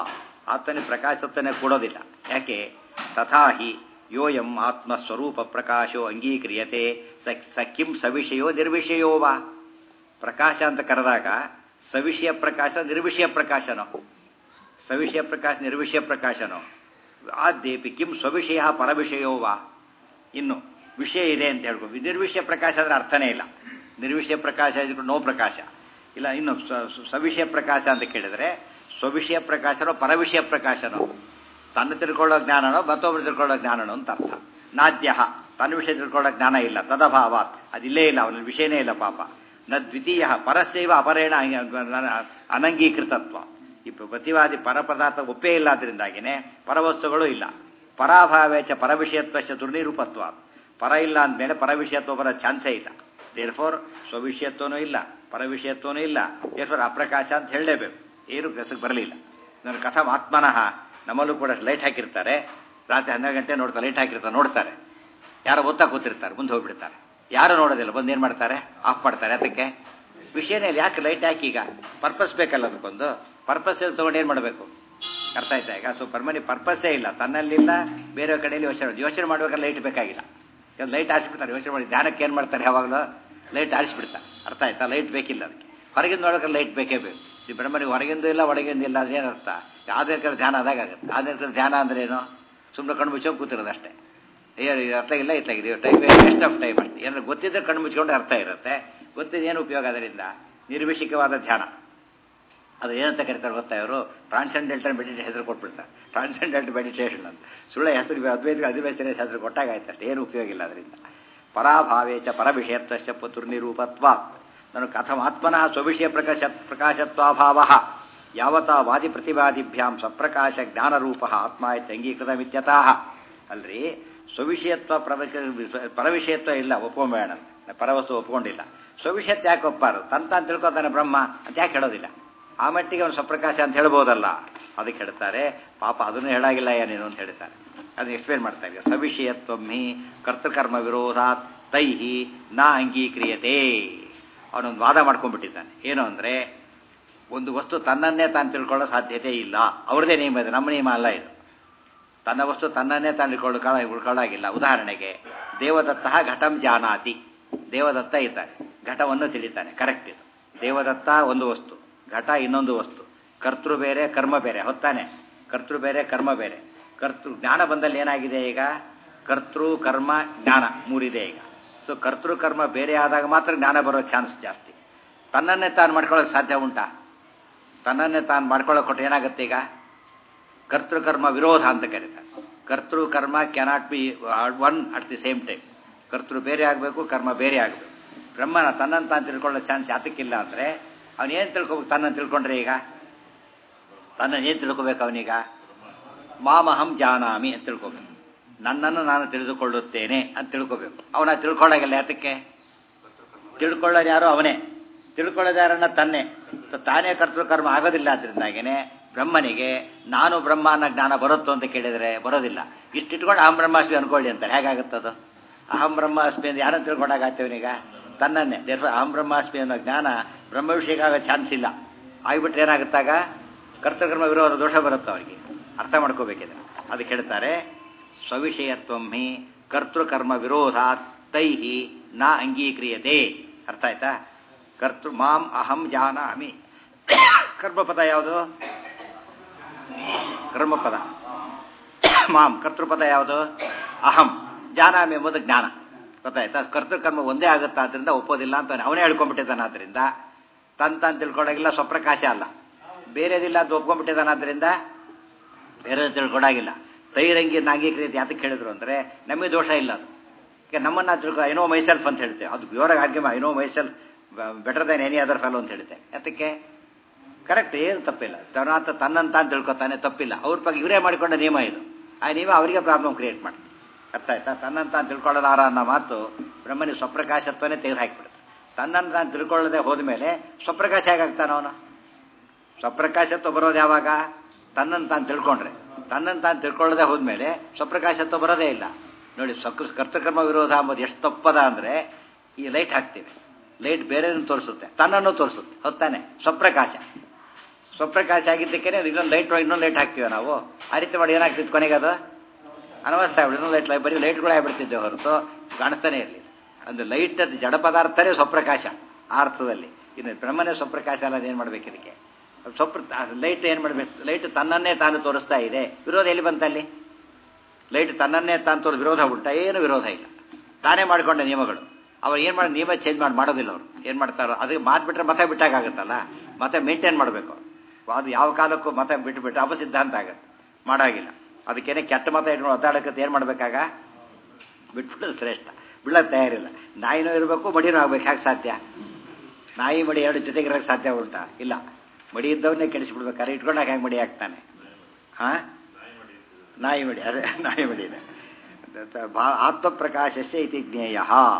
ಆತ್ಮನಿಗೆ ಪ್ರಕಾಶತ್ವನೇ ಕೊಡೋದಿಲ್ಲ. ಯಾಕೆ? ತಥಾಹಿ ಯೋಯಂ ಆತ್ಮಸ್ವರೂಪ ಪ್ರಕಾಶೋ ಅಂಗೀಕ್ರಿಯತೆ ಸಖ್ಯಂ ಸವಿಷಯೋ ನಿರ್ವಿಷಯೋ ವಾ. ಪ್ರಕಾಶ ಅಂತ ಕರೆದಾಗ ಸವಿಷಯ ಪ್ರಕಾಶ ನಿರ್ವಿಷಯ ಪ್ರಕಾಶನೋ, ಸವಿಷಯ ಪ್ರಕಾಶ ನಿರ್ವಿಷಯ ಪ್ರಕಾಶನೋ, ಆದ್ಯೇಪಿ ಕಿಂ ಸ್ವವಿಷಯ ಪರವಿಷಯೋ ವಾ. ಇನ್ನು ವಿಷಯ ಇದೆ ಅಂತ ಹೇಳ್ಕೊಂಡು ನಿರ್ವಿಷಯ ಪ್ರಕಾಶ ಅಂದ್ರೆ ಅರ್ಥನೇ ಇಲ್ಲ. ನಿರ್ವಿಷಯ ಪ್ರಕಾಶ ನೋ ಪ್ರಕಾಶ ಇಲ್ಲ. ಇನ್ನು ಸವಿಷಯ ಪ್ರಕಾಶ ಅಂತ ಕೇಳಿದ್ರೆ ಸ್ವವಿಷಯ ಪ್ರಕಾಶನೋ ಪರವಿಷಯ ಪ್ರಕಾಶನೋ, ತನ್ನ ತಿಳ್ಕೊಳ್ಳೋ ಜ್ಞಾನನೋ ಮತ್ತೊಬ್ಬರು ತಿಳ್ಕೊಳ್ಳೋ ಜ್ಞಾನನೋ ಅಂತ ಅರ್ಥ. ನಾದ್ಯ ತನ್ನ ವಿಷಯ ತಿಳ್ಕೊಳ್ಳೋ ಜ್ಞಾನ ಇಲ್ಲ, ತದಭಾವಾತ್ ಅದಿಲ್ಲೇ ಇಲ್ಲ, ಅವನ ವಿಷಯನೇ ಇಲ್ಲ ಪಾಪ. ನ ದ್ವಿತೀಯ ಪರಸ್ಯೈವ ಅಪರೇಣ ಅನಂಗೀಕೃತತ್ವ. ಈ ಪ್ರತಿವಾದಿ ಪರಪದಾರ್ಥ ಒಪ್ಪೇ ಇಲ್ಲ, ಅದರಿಂದಾಗಿನೇ ಪರವಸ್ತುಗಳು ಇಲ್ಲ. ಪರಾಭಾವೇಚ ಪರವಿಷಯತ್ವಶ ದುರ್ನಿರೂಪತ್ವ. ಪರ ಇಲ್ಲ ಅಂದಮೇಲೆ ಪರವಿಷಯತ್ವ ಬರೋ ಚಾನ್ಸೇ ಇಲ್ಲ. ದೇರ್ಫೋರ್ ಸ್ವವಿಷಯತ್ವನೂ ಇಲ್ಲ, ಪರವಿಷಯತ್ವನೂ ಇಲ್ಲ. ದೇರ್ಫೋರ್ ಅಪ್ರಕಾಶ ಅಂತ ಹೇಳಲೇಬೇಕು. ಏನು ಕೆಲಸಕ್ಕೆ ಬರಲಿಲ್ಲ. ನನ್ನ ಕಥಂ ಆತ್ಮನಃ ನಮ್ಮಲ್ಲೂ ಕೂಡ ಲೈಟ್ ಹಾಕಿರ್ತಾರೆ, ರಾತ್ರಿ ಹನ್ನೆರಡು ಗಂಟೆ ನೋಡ್ತಾರೆ, ಲೈಟ್ ಹಾಕಿರ್ತಾರೆ, ನೋಡ್ತಾರೆ, ಯಾರೋ ಓದ್ತಾ ಕೂತಿರ್ತಾರೆ, ಮುಂದೆ ಹೋಗ್ಬಿಡ್ತಾರೆ, ಯಾರು ನೋಡೋದಿಲ್ಲ, ಬಂದು ಏನು ಮಾಡ್ತಾರೆ, ಆಫ್ ಮಾಡ್ತಾರೆ. ಅದಕ್ಕೆ ವಿಷಯನೇ ಇಲ್ಲ. ಯಾಕೆ ಲೈಟ್ ಹಾಕಿ? ಈಗ ಪರ್ಪಸ್ ಬೇಕಲ್ಲ, ಅದಕ್ಕೊಂದು ಪರ್ಪಸ್ ತೊಗೊಂಡು ಏನು ಮಾಡಬೇಕು? ಅರ್ಥ ಆಯ್ತಾ? ಈಗ ಸೊ ಪರ್ಮನಿ ಪರ್ಪಸ್ಸೇ ಇಲ್ಲ, ತನ್ನಲ್ಲಿಲ್ಲ, ಬೇರೆ ಕಡೆಯಲ್ಲಿ ಯೋಚನೆ ಯೋಚನೆ ಮಾಡ್ಬೇಕಾದ್ರೆ ಲೈಟ್ ಬೇಕಾಗಿಲ್ಲ. ಲೈಟ್ ಆರಿಸ್ಬಿಡ್ತಾರೆ, ಯೋಚನೆ ಮಾಡಿ ಧ್ಯಾನಕ್ಕೆ ಏನು ಮಾಡ್ತಾರೆ, ಯಾವಾಗಲೂ ಲೈಟ್ ಆರಿಸ್ಬಿಡ್ತಾರೆ. ಅರ್ಥ ಆಯ್ತಾ? ಲೈಟ್ ಬೇಕಿಲ್ಲ ಅದಕ್ಕೆ. ಹೊರಗಿಂದ ನೋಡೋಕೆ ಲೈಟ್ ಬೇಕೇ ಬೇಕು. ಈ ಬ್ರಹ್ಮನಿಗೆ ಹೊರಗಿಂದ ಇಲ್ಲ, ಒಳಗಿಂದ ಇಲ್ಲ, ಅದೇನು ಅರ್ಥ? ಯಾವುದೇ ಕಡೆ ಧ್ಯಾನ ಆದಾಗ ಆಗುತ್ತೆ. ಯಾವುದೇ ಕಡೆ ಧ್ಯಾನ ಅಂದ್ರೆ ಏನು? ಸುಮ್ಮನೆ ಕಣ್ಣು ಮುಚ್ಚೋಕೆ ಕೂತಿರೋದು ಅಷ್ಟೇ. ಏನು ಅರ್ಥ ಇಲ್ಲ, ಇತ್ತಾಗಿದೆ ಟೈಮ್ ವೇಸ್ಟ್ ಆಫ್ ಟೈಮ್ ಅಷ್ಟೇ. ಏನಾದ್ರು ಗೊತ್ತಿದ್ದರೆ ಕಣ್ಣು ಮುಚ್ಕೊಂಡು ಅರ್ಥ ಇರುತ್ತೆ, ಗೊತ್ತಿದ್ದು ಏನು ಉಪಯೋಗ ಅದರಿಂದ? ನಿರ್ವಿಷಿಕವಾದ ಧ್ಯಾನ. ಅದು ಏನಂತ ಕರೀತಾರೆ ಗೊತ್ತಾ? ಇವರು ಟ್ರಾನ್ಸೆಂಡೆಂಟಲ್ ಮೆಡಿಟೇಷನ್ ಹೆಸರು ಕೊಟ್ಬಿಡ್ತಾರೆ. ಟ್ರಾನ್ಸೆಂಡೆಂಟಲ್ ಮೆಡಿಟೇಷನ್ ಅಂತ ಸುಳ್ಳ ಹೆಸರು, ಅದ್ವೈತ ಅಧಿವೇಶನ ಹೆಸರು ಕೊಟ್ಟಾಗಾಯ್ತು ಅಷ್ಟೇ, ಏನು ಉಪಯೋಗ ಇಲ್ಲ ಅದರಿಂದ. ಪರಾಭಾವೇಚ ಪರವಿಷಯತ್ವಶ್ಚ ಪುತುರ್ನಿರೂಪತ್ವ. ನಾನು ಕಥಮಾತ್ಮನಃ ಸ್ವವಿಷಯ ಪ್ರಕಾಶ ಪ್ರಕಾಶತ್ವಾಭಾವ ಯಾವತಾ ವಾದಿ ಪ್ರತಿವಾದಿಭ್ಯಾಂ ಸ್ವಪ್ರಕಾಶ ಜ್ಞಾನರೂಪ ಆತ್ಮ ಇತ್ಯಂಗೀಕೃತಮಿತ್ಯತಃ. ಅಲ್ರಿ, ಸ್ವವಿಷಯತ್ವ ಪರವಿಷಯತ್ವ ಇಲ್ಲ, ಒಪ್ಕೊಂಬೇಡ. ಪರವಸ್ತು ಒಪ್ಕೊಂಡಿಲ್ಲ. ಸ್ವವಿಷಯತ್ವ ಯಾಕೆ ಒಪ್ಪಾರು? ತಂತ ಅಂತ ತಿಳ್ಕೊತಾನೆ ಬ್ರಹ್ಮ ಅಂತ ಯಾಕೆ ಹೇಳೋದಿಲ್ಲ? ಆ ಮಟ್ಟಿಗೆ ಅವನು ಸ್ವಪ್ರಕಾಶ ಅಂತ ಹೇಳ್ಬೋದಲ್ಲ. ಅದಕ್ಕೆ ಹೇಳ್ತಾರೆ ಪಾಪ ಅದನ್ನು ಹೇಳಾಗಿಲ್ಲ ಏನೇನು ಅಂತ ಹೇಳ್ತಾರೆ. ಅದನ್ನ ಎಕ್ಸ್ಪ್ಲೇನ್ ಮಾಡ್ತಾ ಇದ್ದಾರೆ. ಸವಿಷಯತ್ವಮ್ಮಿ ಕರ್ತೃಕರ್ಮ ವಿರೋಧಾತ್ ತೈಹಿ ನ ಅಂಗೀಕ್ರಿಯತೆ. ಅವನೊಂದು ವಾದ ಮಾಡ್ಕೊಂಡ್ಬಿಟ್ಟಿದ್ದಾನೆ. ಏನು ಅಂದರೆ, ಒಂದು ವಸ್ತು ತನ್ನನ್ನೇ ತಾನು ತಿಳ್ಕೊಳ್ಳೋ ಸಾಧ್ಯತೆ ಇಲ್ಲ. ಅವ್ರದೇ ನಿಯಮ ಇದೆ, ನಮ್ಮ ನಿಯಮ ಅಲ್ಲ ಇದು. ತನ್ನ ವಸ್ತು ತನ್ನನ್ನೇ ತಾನು ತಿಳ್ಕೊಳ್ಳೋ ಉಳ್ಕೊಳ್ಳಾಗಿಲ್ಲ. ಉದಾಹರಣೆಗೆ ದೇವದತ್ತ ಘಟಂ ಜಾನಾತಿ. ದೇವದತ್ತ ಇದ್ದಾನೆ, ಘಟವನ್ನು ತಿಳಿತಾನೆ. ಕರೆಕ್ಟ್ ಇದು. ದೇವದತ್ತ ಒಂದು ವಸ್ತು, ಘಟ ಇನ್ನೊಂದು ವಸ್ತು. ಕರ್ತೃ ಬೇರೆ ಕರ್ಮ ಬೇರೆ, ಹೊತ್ತಾನೆ. ಕರ್ತೃ ಬೇರೆ ಕರ್ಮ ಬೇರೆ. ಕರ್ತೃ ಜ್ಞಾನ ಬಂದಲ್ಲಿ ಏನಾಗಿದೆ ಈಗ? ಕರ್ತೃ ಕರ್ಮ ಜ್ಞಾನ ಮೂರಿದೆ ಈಗ. ಸೊ ಕರ್ತೃ ಕರ್ಮ ಬೇರೆ ಆದಾಗ ಮಾತ್ರ ಜ್ಞಾನ ಬರೋ ಚಾನ್ಸ್ ಜಾಸ್ತಿ. ತನ್ನನ್ನೇ ತಾನು ಮಾಡ್ಕೊಳ್ಳೋಕೆ ಸಾಧ್ಯ ಉಂಟಾ? ತನ್ನನ್ನೇ ತಾನು ಮಾಡ್ಕೊಳ್ಳೋ ಕೊಟ್ಟರೆ ಏನಾಗುತ್ತೆ ಈಗ? ಕರ್ತೃಕರ್ಮ ವಿರೋಧ ಅಂತ ಕರೀತಾರೆ. ಕರ್ತೃ ಕರ್ಮ cannot be one at the same time. ಕರ್ತೃ ಬೇರೆ ಆಗಬೇಕು, ಕರ್ಮ ಬೇರೆ ಆಗಬೇಕು. ಬ್ರಹ್ಮನ ತನ್ನನ್ನು ತಾನು ತಿಳ್ಕೊಳ್ಳೋ ಚಾನ್ಸ್ ಯಾತಕ್ಕಿಲ್ಲ ಅಂದರೆ, ಅವನೇನು ತಿಳ್ಕೊಬೇಕು? ತನ್ನನ್ನು ತಿಳ್ಕೊಂಡ್ರೆ ಈಗ ತನ್ನನ್ನು ಏನು ತಿಳ್ಕೊಬೇಕು ಅವನೀಗ? ಮಾಮಹಂ ಜಾನಾಮಿ ಅಂತ ತಿಳ್ಕೊಬೇಕು. ನನ್ನನ್ನು ನಾನು ತಿಳಿದುಕೊಳ್ಳುತ್ತೇನೆ ಅಂತ ತಿಳ್ಕೊಬೇಕು. ಅವನ ತಿಳ್ಕೊಳ್ಳೋಗಿಲ್ಲ. ಯಾತಕ್ಕೆ? ತಿಳ್ಕೊಳ್ಳೋದು ಯಾರು? ಅವನೇ. ತಿಳ್ಕೊಳ್ಳೋದು ಯಾರನ್ನ? ತನ್ನೇ. ತಾನೇ ಕರ್ತೃಕರ್ಮ ಆಗೋದಿಲ್ಲ. ಅದರಿಂದಾಗೇನೆ ಬ್ರಹ್ಮನಿಗೆ ನಾನು ಬ್ರಹ್ಮ ಅನ್ನೋ ಜ್ಞಾನ ಬರುತ್ತೋ ಅಂತ ಕೇಳಿದರೆ ಬರೋದಿಲ್ಲ. ಇಷ್ಟಿಟ್ಕೊಂಡು ಅಹಂ ಬ್ರಹ್ಮಾಸ್ಮಿ ಅನ್ಕೊಳ್ಳಿ ಅಂತಾರೆ. ಹೇಗಾಗುತ್ತದು? ಅಹಂ ಬ್ರಹ್ಮಾಸ್ಮಿ ಅಂತ ಯಾರನ್ನು ತಿಳ್ಕೊಂಡಾಗತ್ತೇವನೀಗ? ತನ್ನನ್ನೇ. ದೇರ್ಫೋರ್ ಅಹಂ ಬ್ರಹ್ಮಾಸ್ಮಿ ಅನ್ನೋ ಜ್ಞಾನ ಬ್ರಹ್ಮ ವಿಷಯಕ್ಕೆ ಆಗೋ ಚಾನ್ಸ್ ಇಲ್ಲ. ಆಗಿಬಿಟ್ರೆ ಏನಾಗುತ್ತಾಗ? ಕರ್ತೃಕರ್ಮ ವಿರೋಧ ದೋಷ ಬರುತ್ತೆ ಅವರಿಗೆ. ಅರ್ಥ ಮಾಡ್ಕೋಬೇಕಿದೆ. ಅದಕ್ಕೆ ಹೇಳ್ತಾರೆ ಸ್ವವಿಷಯತ್ವಂ ಹಿ ಕರ್ತೃಕರ್ಮ ವಿರೋಧಾತ್ ತೈಹಿ ನ ಅಂಗೀಕ್ರಿಯತೆ. ಅರ್ಥ ಆಯ್ತಾ? ಕರ್ತೃ ಮಾಂ ಅಹಂ ಜಾನಾಮಿ. ಕರ್ಮಪದ ಯಾವುದು? ಕರ್ಮಪದ. ಮಾಂ ಕರ್ತೃಪದ ಯಾವುದು? ಅಹಂ. ಜಾನಾಮಿ ಎಂಬುದು ಜ್ಞಾನ. ಗೊತ್ತಾಯ್ತಾ? ಕರ್ತೃಕರ್ಮ ಒಂದೇ ಆಗುತ್ತಾ, ಅದರಿಂದ ಒಪ್ಪೋದಿಲ್ಲ ಅಂತ ಅವನೇ ಹೇಳ್ಕೊಂಡ್ಬಿಟ್ಟಿದ್ದಾನೆ. ಆದ್ದರಿಂದ ತನ್ ತಾನು ತಿಳ್ಕೊಳಾಗಿಲ್ಲ, ಸ್ವಪ್ರಕಾಶ ಅಲ್ಲ. ಬೇರೆದಿಲ್ಲ ಅಂತ ಒಪ್ಕೊಂಡ್ಬಿಟ್ಟಿದ್ದಾನೆ. ಆದ್ದರಿಂದ ಬೇರೆ ತಿಳ್ಕೊಳಾಗಿಲ್ಲ. ತೈರಂಗಿ ನಾಂಗೀಕೃತಿ ಯಾತಕ್ಕೆ ಹೇಳಿದ್ರು ಅಂದರೆ, ನಮಗೆ ದೋಷ ಇಲ್ಲ ಅದು. ಯಾಕೆ ನಮ್ಮನ್ನ ತಿಳ್ಕೊ ಐನೋ ಮೈಸೆಲ್ಫ್ ಅಂತ ಹೇಳ್ತೇವೆ. ಅದು ಪ್ಯೂರಾಗಿ ಆರ್ಗ್ಯಮ I know myself better than any other fellow ಅಂತ ಹೇಳ್ತೆ. ಯಾತಕ್ಕೆ? ಕರೆಕ್ಟ್, ಏನು ತಪ್ಪಿಲ್ಲ. ತನ್ನಾತ ತನ್ನನ್ನು ತಾನು ತಿಳ್ಕೊತಾನೆ, ತಪ್ಪಿಲ್ಲ. ಅವ್ರ ಬಗ್ಗೆ ಇವರೇ ಮಾಡಿಕೊಂಡ ನಿಯಮ ಇದು. ಆ ನಿಯಮ ಅವರಿಗೆ ಪ್ರಾಬ್ಲಮ್ ಕ್ರಿಯೇಟ್ ಮಾಡಿ. ಅರ್ಥ ಆಯ್ತಾ? ತನ್ನನ್ನು ತಾನು ತಿಳ್ಕೊಳ್ಳಲಾರ ಅನ್ನೋ ಮಾತು ಬ್ರಹ್ಮನಿಗೆ ಸ್ವಪ್ರಕಾಶತ್ವನೇ ತೆಗೆದು ಹಾಕಿಬಿಡುತ್ತೆ. ತನ್ನನ್ನು ತಾನು ತಿಳ್ಕೊಳ್ಳದೆ ಹೋದ್ಮೇಲೆ ಸ್ವಪ್ರಕಾಶ ಹೇಗಾಗ್ತಾನ ಅವನು? ಸ್ವಪ್ರಕಾಶತ್ವ ಬರೋದು ಯಾವಾಗ? ತನ್ನನ್ನು ತಾನು ತಿಳ್ಕೊಂಡ್ರೆ. ತನ್ನನ್ನು ತಾನು ತಿಳ್ಕೊಳ್ಳದೆ ಹೋದ್ಮೇಲೆ ಸ್ವಪ್ರಕಾಶತ್ವ ಬರೋದೇ ಇಲ್ಲ. ನೋಡಿ, ಸ್ವಕ್ ಕರ್ತಕರ್ಮ ವಿರೋಧ ಅಂಬೋದು ಎಷ್ಟು ತಪ್ಪದ ಅಂದರೆ, ಈ ಲೈಟ್ ಹಾಕ್ತೀವಿ, ಲೈಟ್ ಬೇರೆಯನ್ನು ತೋರಿಸುತ್ತೆ, ತನ್ನನ್ನು ತೋರಿಸುತ್ತೆ. ಹೊತ್ತಾನೆ ಸ್ವಪ್ರಕಾಶ. ಸ್ವಪ್ರಕಾಶ ಆಗಿದ್ದಕ್ಕೆ ಇನ್ನೊಂದು ಲೈಟ್ ಇನ್ನೊಂದು ಲೈಟ್ ಹಾಕ್ತೀವಿ ನಾವು. ಆ ರೀತಿ ಮಾಡಿ ಏನಾಗ್ತಿತ್ತು ಕೊನೆಗೆ ಅದು ಅನವಸ್ಥೆ ಆಗ್ಬಿಡಿ. ಇನ್ನೊಂದು ಲೈಟ್ ಬರೀ ಲೈಟ್ಗಳು ಆಗ್ಬಿಡ್ತಿದ್ದೆ ಹೊರತು ಕಾಣಿಸ್ತಾನೆ ಇರಲಿಲ್ಲ. ಅಂದರೆ ಲೈಟ್ ಅದು ಜಡ ಪದಾರ್ಥನೇ ಸ್ವಪ್ರಕಾಶ ಆ ಅರ್ಥದಲ್ಲಿ. ಇನ್ನು ಬ್ರಹ್ಮನೇ ಸ್ವಪ್ರಕಾಶ ಅಲ್ಲ, ಏನು ಮಾಡ್ಬೇಕು ಇದಕ್ಕೆ? ಸ್ವಪ್ರ ಲೈಟ್ ಏನು ಮಾಡಬೇಕು? ಲೈಟ್ ತನ್ನನ್ನೇ ತಾನು ತೋರಿಸ್ತಾ ಇದೆ. ವಿರೋಧ ಎಲ್ಲಿ ಬಂತಲ್ಲಿ? ಲೈಟ್ ತನ್ನನ್ನೇ ತಾನು ತೋರಿಸ್ ವಿರೋಧ ಉಂಟಾ? ಏನು ವಿರೋಧ ಇಲ್ಲ. ತಾನೇ ಮಾಡಿಕೊಂಡ ನಿಯಮಗಳು. ಅವ್ರು ಏನು ಮಾಡಿ ನಿಯಮ ಚೇಂಜ್ ಮಾಡಿ ಮಾಡೋದಿಲ್ಲ. ಅವರು ಏನು ಮಾಡ್ತಾರೋ ಅದಕ್ಕೆ ಮಾತ್ಬಿಟ್ರೆ ಮತ ಬಿಟ್ಟಾಗುತ್ತಲ್ಲ, ಮತ್ತೆ ಮೇಂಟೈನ್ ಮಾಡಬೇಕು. ಅದು ಯಾವ ಕಾಲಕ್ಕೂ ಮತ ಬಿಟ್ಟುಬಿಟ್ಟು ಅಪಸಿದ್ಧಾಂತ ಆಗುತ್ತೆ, ಮಾಡಾಗಿಲ್ಲ. ಅದಕ್ಕೇನೆ ಕೆಟ್ಟ ಮತ ಇಟ್ಕೊಂಡು ಒದ್ದಾಡಕ್ಕೆ ಏನು ಮಾಡಬೇಕಾಗ? ಬಿಟ್ಬಿಟ್ಟು ಶ್ರೇಷ್ಠ. ಬಿಡಕ್ಕೆ ತಯಾರಿಲ್ಲ. ನಾಯಿನೂ ಇರಬೇಕು, ಮಡಿನೂ ಆಗ್ಬೇಕು. ಹೇಗೆ ಸಾಧ್ಯ? ನಾಯಿ ಮಡಿ ಎರಡು ಜೊತೆಗಿರೋಕ್ಕೆ ಸಾಧ್ಯ ಉಂಟಾ? ಇಲ್ಲ. ಮಡಿ ಇದ್ದವನ್ನೇ ಕೆಡಿಸ್ಬಿಡ್ಬೇಕಾರೆ ಇಟ್ಕೊಂಡಾಗ ಹೆಂಗೆ ಮಡಿ ಆಗ್ತಾನೆ? ಹಾಂ, ನಾಯಿ ಮಡಿ, ಅದೇ ನಾಯಿ ಮಡಿ ಇದೆ. ಆತ್ಮಪ್ರಕಾಶಸ್ಯ ಇತಿ ಜ್ಞೇಯ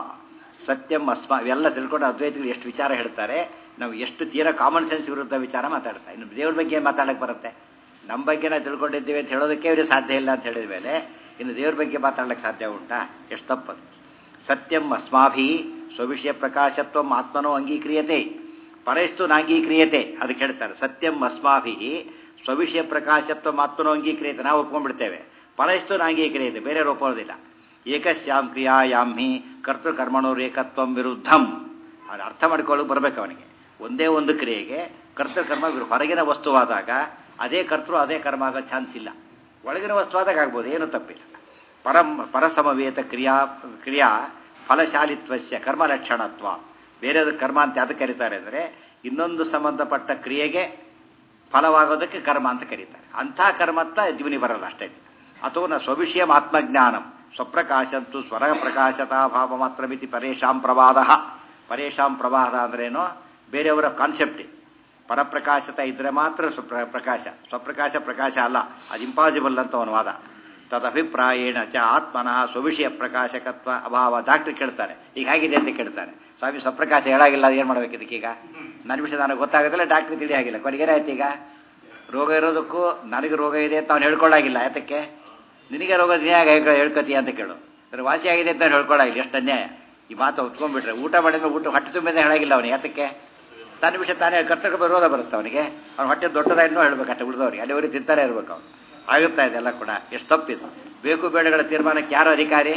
ಸತ್ಯಂ ಅಸ್ಮಾ. ಇವೆಲ್ಲ ತಿಳ್ಕೊಂಡು ಅದ್ವೈತಗಳು ಎಷ್ಟು ವಿಚಾರ ಹೇಳ್ತಾರೆ. ನಾವು ಎಷ್ಟು ತೀರಾ ಕಾಮನ್ ಸೆನ್ಸ್ ವಿರುದ್ಧ ವಿಚಾರ ಮಾತಾಡ್ತಾ. ಇನ್ನು ದೇವ್ರ ಬಗ್ಗೆ ಏನು ಮಾತಾಡಕ್ಕೆ ಬರುತ್ತೆ? ನಮ್ಮ ಬಗ್ಗೆ ನಾವು ತಿಳ್ಕೊಂಡಿದ್ದೀವಿ ಅಂತ ಹೇಳೋದಕ್ಕೆ ಇವ್ರಿಗೆ ಸಾಧ್ಯ ಇಲ್ಲ ಅಂತ ಹೇಳಿದ ಮೇಲೆ ಇನ್ನು ದೇವ್ರ ಬಗ್ಗೆ ಮಾತಾಡ್ಲಿಕ್ಕೆ ಸಾಧ್ಯ ಉಂಟಾ? ಎಷ್ಟು ತಪ್ಪದು. ಸತ್ಯಂ ಅಸ್ಮಾಭಿ ಸ್ವವಿಷಯ ಪ್ರಕಾಶತ್ವ ಆತ್ಮನೋ ಅಂಗೀಕ್ರಿಯತೆ ಪರಸ್ತು ನಾಂಗೀಕ್ರಿಯತೆ. ಅದಕ್ಕೆ ಹೇಳ್ತಾರೆ ಸತ್ಯಂ ಅಸ್ಮಾಭಿ ಸ್ವವಿಷಯ ಪ್ರಕಾಶತ್ವ ಆತ್ಮನೋ ಅಂಗೀಕ್ರಿಯತೆ. ನಾವು ಒಪ್ಕೊಂಡ್ಬಿಡ್ತೇವೆ. ಪರಸ್ತು ನಾಂಗೀಕ್ರಿಯತೆ, ಬೇರೆ ಒಪ್ಪೋದಿಲ್ಲ. ಏಕಸ್ಯಾಂ ಕ್ರಿಯಾಯಾಂ ಹಿ ಕರ್ತೃಕರ್ಮಣೋರ್ ಏಕತ್ವಂ ವಿರುದ್ಧಂ. ಅದು ಅರ್ಥ ಮಾಡ್ಕೊಳ್ಳೋಕೆ ಬರಬೇಕು ಅವನಿಗೆ. ಒಂದೇ ಒಂದು ಕ್ರಿಯೆಗೆ ಕರ್ತೃಕರ್ಮ ಹೊರಗಿನ ವಸ್ತುವಾದಾಗ ಅದೇ ಕರ್ತೃ ಅದೇ ಕರ್ಮ ಆಗೋ ಚಾನ್ಸ್ ಇಲ್ಲ. ಒಳಗಿನ ವಸ್ತುವಾದಾಗ ಆಗ್ಬೋದು, ಏನೂ ತಪ್ಪಿಲ್ಲ. ಪರಂ ಪರಸಮವೇತ ಕ್ರಿಯಾ ಕ್ರಿಯಾ ಫಲಶಾಲಿತ್ವಸ್ಯ ಕರ್ಮಲಕ್ಷಣತ್ವ. ಬೇರೆದು ಕರ್ಮ ಅಂತ ಯಾವ್ದು ಕರೀತಾರೆ ಅಂದರೆ ಇನ್ನೊಂದು ಸಂಬಂಧಪಟ್ಟ ಕ್ರಿಯೆಗೆ ಫಲವಾಗೋದಕ್ಕೆ ಕರ್ಮ ಅಂತ ಕರೀತಾರೆ. ಅಂಥ ಕರ್ಮತ್ತ ಜೀವನಿ ಬರಲ್ಲ ಅಷ್ಟೇ. ಅಥವಾ ನ ಸ್ವವಿಷಯಂ ಆತ್ಮಜ್ಞಾನಂ ಸ್ವಪ್ರಕಾಶಂತು ಸ್ವರ ಪ್ರಕಾಶತಾ ಭಾವ ಮಾತ್ರ ಮಿತಿ ಪರೇಶಾಂ ಪ್ರವಾದ. ಪರೇಶಾಂ ಪ್ರವಾದ ಅಂದ್ರೇನು? ಬೇರೆಯವರ ಕಾನ್ಸೆಪ್ಟ್. ಪರಪ್ರಕಾಶತ ಇದ್ರೆ ಮಾತ್ರ ಸ್ವಪ್ರ ಪ್ರಕಾಶ. ಸ್ವಪ್ರಕಾಶ ಪ್ರಕಾಶ ಅಲ್ಲ, ಅದು ಇಂಪಾಸಿಬಲ್ ಅಂತ ಅವನ ವಾದ. ತದಭಿಪ್ರಾಯೇಣ ಚ ಆತ್ಮನಃ ಸ್ವವಿಷಯ ಪ್ರಕಾಶಕತ್ವ ಅಭಾವ. ಡಾಕ್ಟ್ರ್ ಕೇಳ್ತಾರೆ, ಈಗ ಹೇಗಿದೆ ಅಂತ ಕೇಳ್ತಾರೆ. ಸ್ವಾಮಿ ಸ್ವಪ್ರಕಾಶ ಹೇಳಾಗಿಲ್ಲ, ಏನು ಮಾಡ್ಬೇಕು ಇದಕ್ಕೀಗ? ನನ್ನ ವಿಷಯ ನನಗೆ ಗೊತ್ತಾಗೋದಿಲ್ಲ, ಡಾಕ್ಟ್ರಿಗೆ ತಿಳಿ ಆಗಿಲ್ಲ. ಕೊನೆಗೇನಾಯ್ತು? ಈಗ ರೋಗ ಇರೋದಕ್ಕೂ ನನಗೆ ರೋಗ ಇದೆ ಅಂತ ಅವ್ನು ಹೇಳ್ಕೊಳ್ಳಾಗಿಲ್ಲ. ಯಾತಕ್ಕೆ? ನಿನಗೆ ರೋಗ ಹೇಗೆ ಹೇಳ್ಕೊತೀಯ ಅಂತ ಕೇಳು. ವಾಸಿ ಆಗಿದೆ ಅಂತ ಅವ್ನು ಹೇಳ್ಕೊಳ್ಳಾಗಿಲ್ಲ. ಎಷ್ಟು ಅನ್ಯಾಯ ಈ ಮಾತು ಹೊತ್ಕೊಂಡ್ಬಿಟ್ರೆ. ಊಟ ಮಾಡಿದ್ರೆ ಊಟ ಹೊಟ್ಟೆ ತುಂಬಿದ ಹೇಳಾಗಿಲ್ಲ ಅವನು. ಯಾತಕ್ಕೆ? ತನ್ನ ವಿಷಯ ತಾನೇ ಕರ್ತವ್ಯ ವಿರೋಧ ಬರುತ್ತೆ ಅವನಿಗೆ. ಅವ್ನು ಹೊಟ್ಟೆ ದೊಡ್ಡದಾಗಿನೂ ಹೇಳ್ಬೇಕು ಅಷ್ಟೇ. ಉಳಿದವ್ರಿಗೆ ಅಲ್ಲಿವರೆಗೆ ತಿಂತಾನೆ ಇರ್ಬೇಕು ಅವನು. ಆಗುತ್ತಾ ಇದೆಲ್ಲ ಕೂಡ ಎಷ್ಟು ತಪ್ಪಿದ್ದು. ಬೇಕು ಬೇಡಗಳ ತೀರ್ಮಾನಕ್ಕೆ ಯಾರು ಅಧಿಕಾರಿ?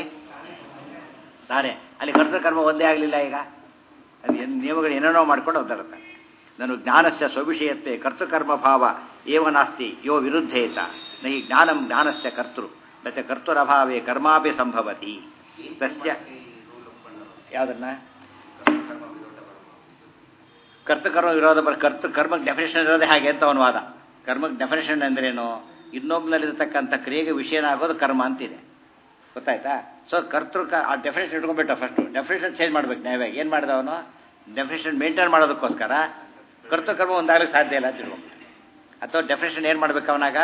ತಾನೇ. ಅಲ್ಲಿ ಕರ್ತೃಕರ್ಮ ಒಂದೇ ಆಗಲಿಲ್ಲ. ಈಗ ಅದು ಏನು ನಿಯಮಗಳು ಏನೇನೋ ಮಾಡ್ಕೊಂಡು ಒದ್ದಾಡುತ್ತಾನೆ. ನಾನು ಜ್ಞಾನಸ್ಯ ಸ್ವವಿಷಯತೆ ಕರ್ತೃಕರ್ಮ ಭಾವ ಏವ ನಾಸ್ತಿ ಯೋ ವಿರುದ್ಧೇತ ನ ಹಿ ಜ್ಞಾನಂ ಜ್ಞಾನಸ್ಯ ಕರ್ತೃ ನಚ ಕರ್ತೃರಭಾವೇ ಕರ್ಮಾಪಿ ಸಂಭವತಿ. ತಸ್ಯ ಯಾವುದನ್ನ ಕರ್ತೃಕರ್ಮ ವಿರೋಧ ಬರ ಕರ್ತೃ ಕರ್ಮಕ್ಕೆ ಡೆಫಿನೇಷನ್ ಇರೋದೇ ಹಾಗೆ ಅಂತ ಅವನ ವಾದ. ಕರ್ಮಕ್ಕೆ ಡೆಫಿನೇಷನ್ ಅಂದ್ರೇನು? ಇನ್ನೊಬ್ಬನಲ್ಲಿರ್ತಕ್ಕಂಥ ಕ್ರಿಯೆಗೆ ವಿಷಯನಾಗೋದು ಕರ್ಮ ಅಂತಿದೆ. ಗೊತ್ತಾಯ್ತಾ? ಸೊ ಕರ್ತೃ ಆ ಡೆಫಿನೇಷನ್ ಇಟ್ಕೊಂಡ್ಬಿಟ್ಟ. ಫಸ್ಟು ಡೆಫಿನೇಷನ್ ಚೇಂಜ್ ಮಾಡ್ಬೇಕು. ನ್ಯಾಯವಾಗಿ ಏನು ಮಾಡಿದ ಅವನು? ಡೆಫಿನೇಷನ್ ಮೇಂಟೈನ್ ಮಾಡೋದಕ್ಕೋಸ್ಕರ ಕರ್ತೃಕರ್ಮ ಒಂದಾಗಲಿಕ್ಕೆ ಸಾಧ್ಯ ಇಲ್ಲ ಅಂತ ಇಟ್ಕೊಂಡ್ಬಿಟ್ಟು. ಅಥವಾ ಡೆಫಿನೇಷನ್ ಏನು ಮಾಡ್ಬೇಕು ಅವನಾಗ?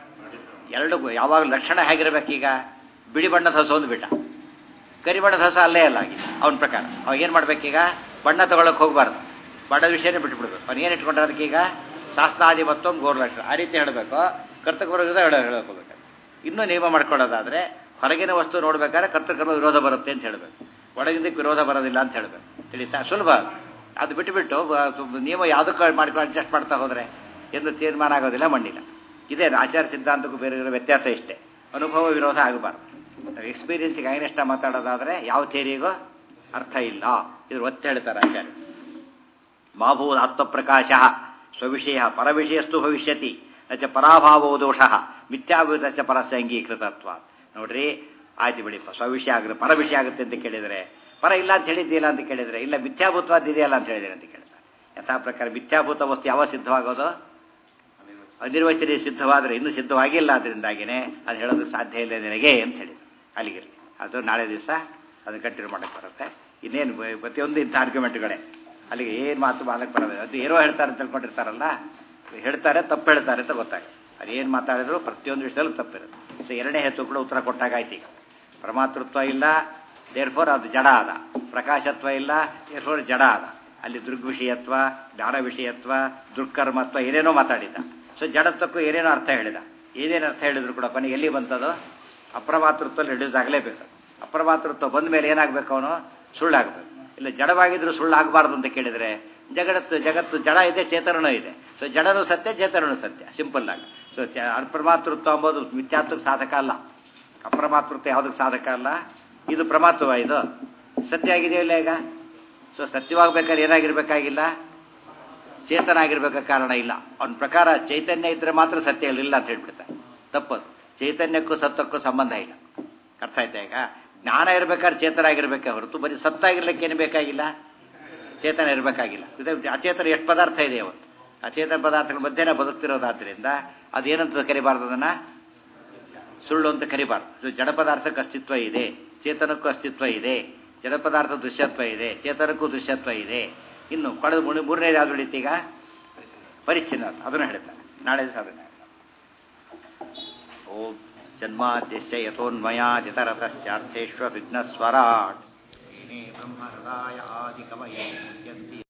ಎರಡು ಯಾವಾಗ ಲಕ್ಷಣ ಹೇಗಿರ್ಬೇಕೀಗ? ಬಿಳಿ ಬಣ್ಣದ ಹಸು ಒಂದು ಬಿಟ್ಟ, ಕರಿ ಬಣ್ಣದ ಹಸು ಅಲ್ಲೇ ಅಲ್ಲ ಆಗಿ ಅವನ ಪ್ರಕಾರ. ಅವಾಗ ಏನು ಮಾಡ್ಬೇಕೀಗ? ಬಣ್ಣ ತಗೊಳಕ್ಕೆ ಹೋಗಬಾರ್ದು, ಬಣ್ಣದ ವಿಷಯನೇ ಬಿಟ್ಬಿಡ್ಬೇಕು. ಅವ್ನು ಏನು ಇಟ್ಕೊಂಡ್ರೆ ಅದಕ್ಕೀಗ ಶಾಸ್ತ್ರಾದಿ ಮತ್ತೊಂದು ಗೋರ್ ಲಕ್ಷಣ ಆ ರೀತಿ ಹೇಳಬೇಕು. ಕರ್ತೃಕರ್ಮ ವಿರೋಧ ಹೇಳ ಹೇಳಕೋಬೇಕು. ಇನ್ನೂ ನಿಯಮ ಮಾಡ್ಕೊಳ್ಳೋದಾದರೆ ಹೊರಗಿನ ವಸ್ತು ನೋಡ್ಬೇಕಾದ್ರೆ ಕರ್ತೃಕರ್ಮ ವಿರೋಧ ಬರುತ್ತೆ ಅಂತ ಹೇಳಬೇಕು. ಒಳಗಿಂದಕ್ಕೆ ವಿರೋಧ ಬರೋದಿಲ್ಲ ಅಂತ ಹೇಳಬೇಕು. ತಿಳಿತಾ? ಸುಲಭ. ಅದು ಬಿಟ್ಟುಬಿಟ್ಟು ನಿಯಮ ಯಾವುದಕ್ಕೆ ಮಾಡ್ಕೊಂಡು ಅಡ್ಜಸ್ಟ್ ಮಾಡ್ತಾ ಹೋದರೆ ಎಂದು ತೀರ್ಮಾನ ಆಗೋದಿಲ್ಲ, ಮಣ್ಣಿಲ್ಲ. ಇದೇ ಆಚಾರ ಸಿದ್ಧಾಂತಕ್ಕೂ ಬೇರೆ ಇರೋ ವ್ಯತ್ಯಾಸ ಇಷ್ಟೇ. ಅನುಭವ ವಿರೋಧ ಆಗಬಾರ್ದು. ಎಕ್ಸ್ಪೀರಿಯನ್ಸಿಗೆ ಅಗೇನೆಸ್ಟ್ ಮಾತಾಡೋದಾದರೆ ಯಾವ ಥಿಯರಿಗೂ ಅರ್ಥ ಇಲ್ಲ. ಇದ್ರ ಒತ್ತು ಹೇಳ್ತಾರೆ ಆಚಾರ್ಯ. ಮಾಭೂ ಆತ್ಮಪ್ರಕಾಶ ಸ್ವವಿಷಯ ಪರವಿಷಯಸ್ತು ಭವಿಷ್ಯತಿ ಅಚ ಪರಾಭಾವೋ ದೋಷ ಮಿಥ್ಯಾಭೂತಶ್ಚ ಪರಸ್ಯ ಅಂಗೀಕೃತತ್ವ. ನೋಡ್ರಿ, ಆಯ್ತು ಬಿಡಿಪ್ಪ, ಸ್ವವಿಷಯ ಆಗುತ್ತೆ ಪರವಿಷಯ ಆಗುತ್ತೆ ಅಂತ ಕೇಳಿದರೆ, ಪರ ಇಲ್ಲ ಅಂತ ಹೇಳಿದ್ದೀಲ್ಲ ಅಂತ ಕೇಳಿದರೆ, ಇಲ್ಲ ಮಿಥ್ಯಾಭೂತವಾದ ಇದೆಯಲ್ಲ ಅಂತ ಹೇಳಿದ್ರೆ ಅಂತ ಕೇಳ್ತಾರೆ. ಯಥಾ ಪ್ರಕಾರ ಮಿಥ್ಯಾಭೂತ ವಸ್ತು ಯಾವಾಗ ಸಿದ್ಧವಾಗೋದು? ಅನಿರ್ವಚನೀಯ ಸಿದ್ಧವಾದರೆ ಇನ್ನೂ ಸಿದ್ಧವಾಗಿಲ್ಲ. ಅದರಿಂದಾಗಿನೇ ಅದು ಹೇಳೋದಕ್ಕೆ ಸಾಧ್ಯ ಇಲ್ಲ ನಿನಗೆ ಅಂತ ಹೇಳಿದ್ರು. ಅಲ್ಲಿಗಿರಲಿ, ಅದು ನಾಳೆ ದಿವಸ ಅದನ್ನು ಕಂಟಿನ್ಯೂ ಮಾಡೋಕ್ಕೆ ಬರುತ್ತೆ. ಇನ್ನೇನು ಪ್ರತಿಯೊಂದು ಇಂಥ ಆರ್ಗ್ಯುಮೆಂಟ್ಗಳೇ. ಅಲ್ಲಿಗೆ ಏನು ಮಾತು ಮಾಲಕ್ಕೆ ಬರೋದು. ಅದು ಏನೋ ಹೇಳ್ತಾರೆ ಅಂತ ತಿಳ್ಕೊಂಡಿರ್ತಾರಲ್ಲ, ಹೇಳ್ತಾರೆ ತಪ್ಪು ಹೇಳ್ತಾರೆ ಅಂತ ಗೊತ್ತಾಗುತ್ತೆ. ಅದು ಏನು ಮಾತಾಡಿದ್ರು ಪ್ರತಿಯೊಂದು ವಿಷಯದಲ್ಲೂ ತಪ್ಪಿರುತ್ತೆ. ಸೊ ಎರಡನೇ ಹೆತ್ತು ಕೂಡ ಉತ್ತರ ಕೊಟ್ಟಾಗಾಯ್ತು. ಈಗ ಪರಮಾತೃತ್ವ ಇಲ್ಲ, ದೇರ್ಫೋರ್ ಅದು ಜಡ ಆದ. ಪ್ರಕಾಶತ್ವ ಇಲ್ಲ, ದೇರ್ಫೋರ್ ಜಡ ಆದ. ಅಲ್ಲಿ ದೃಗ್ವಿಷಯತ್ವ, ಜ್ಞಾನ ವಿಷಯತ್ವ, ದೃಕ್ಕರ್ಮತ್ವ ಏನೇನೋ ಮಾತಾಡಿದ. ಸೊ ಜಡತ್ವಕ್ಕೂ ಏನೇನೋ ಅರ್ಥ ಹೇಳಿದ. ಏನೇನು ಅರ್ಥ ಹೇಳಿದ್ರು ಕೂಡ ಕೊನೆಗೆ ಎಲ್ಲಿ ಬಂತದು? ಅಪ್ರಮಾತೃತ್ವ ರಿಡ್ಯೂಸ್ ಆಗಲೇಬೇಕು. ಅಪ್ರಮಾತೃತ್ವ ಬಂದ ಮೇಲೆ ಏನಾಗಬೇಕು? ಅವನು ಸುಳ್ಳಾಗಬೇಕು. ಇಲ್ಲ ಜಡವಾಗಿದ್ರು ಸುಳ್ಳಾಗಬಾರ್ದು ಅಂತ ಕೇಳಿದರೆ, ಜಗತ್ತು ಜಗತ್ತು ಜಡ ಇದೆ, ಚೇತನನೂ ಇದೆ. ಸೊ ಸೊ ಜಡನೂ ಸತ್ಯ ಚೇತನೂ ಸತ್ಯ ಸಿಂಪಲ್ ಆಗಿ. ಸೊ ಅಪ್ರಮಾತೃತ್ವ ಅಂಬೋದು ಮಿಥ್ಯಾತ್ವಕ್ಕೆ ಸಾಧಕ ಅಲ್ಲ, ಅಪ್ರಮಾತೃತ್ವ ಯಾವುದಕ್ಕೆ ಸಾಧಕ ಅಲ್ಲ. ಇದು ಪ್ರಮಾತ್ವ, ಇದು ಸತ್ಯ ಆಗಿದೆಯಲ್ಲ ಈಗ. ಸೊ ಸತ್ಯವಾಗಬೇಕಾದ್ರೆ ಏನಾಗಿರ್ಬೇಕಾಗಿಲ್ಲ, ಚೇತನ ಆಗಿರ್ಬೇಕ ಕಾರಣ ಇಲ್ಲ. ಅವನ ಪ್ರಕಾರ ಚೈತನ್ಯ ಇದ್ರೆ ಮಾತ್ರ ಸತ್ಯ ಇಲ್ಲ ಅಂತ ಹೇಳ್ಬಿಡ್ತಾರೆ. ತಪ್ಪದು. ಚೈತನ್ಯಕ್ಕೂ ಸತ್ವಕ್ಕೂ ಸಂಬಂಧ ಇಲ್ಲ. ಅರ್ಥ ಆಯ್ತಾ ಈಗ? ಜ್ಞಾನ ಇರಬೇಕಾದ್ರೆ ಚೇತನ ಆಗಿರ್ಬೇಕೆ ಹೊರತು ಬರೀ ಸತ್ತಾಗಿರ್ಲಿಕ್ಕೆ ಏನು ಬೇಕಾಗಿಲ್ಲ, ಚೇತನ ಇರಬೇಕಾಗಿಲ್ಲ. ಅಚೇತನ ಎಷ್ಟು ಪದಾರ್ಥ ಇದೆ ಅವತ್ತು, ಅಚೇತನ ಪದಾರ್ಥಗಳ ಮಧ್ಯೆ ಬದುಕ್ತಿರೋದಾದ್ರಿಂದ ಅದೇನಂತ ಕರಿಬಾರ್ದು, ಅದನ್ನು ಸುಳ್ಳು ಅಂತ ಕರಿಬಾರ್ದು. ಸೊ ಜಡ ಪದಾರ್ಥಕ್ಕೆ ಅಸ್ತಿತ್ವ ಇದೆ, ಚೇತನಕ್ಕೂ ಅಸ್ತಿತ್ವ ಇದೆ. ಜಡ ಪದಾರ್ಥ ದೃಶ್ಯತ್ವ ಇದೆ, ಚೇತನಕ್ಕೂ ದೃಶ್ಯತ್ವ ಇದೆ. ಇನ್ನು ಕಳೆದ ಮೂರನೇದು ಯಾವ್ದು ಉಳಿತು ಈಗ? ಪರಿಚ್ಛಿನ್ನ, ಅದನ್ನು ಹೇಳ್ತಾರೆ ನಾಳೆ ಸಾಧನೆ. ಓಂ ಜನ್ಮಾದ್ಯಸ್ಯ ಯಥೋನ್ಮಯಾದಿತರತಶ್ಚಾರ್ಥೇಶ್ವ ವಿಘ್ನಸ್ವರಾಟ್ ಬ್ರಹ್ಮ ಹೃದಯ ಆದಿ ಕವಯೇ ಮುಚ್ಯಂತಿ.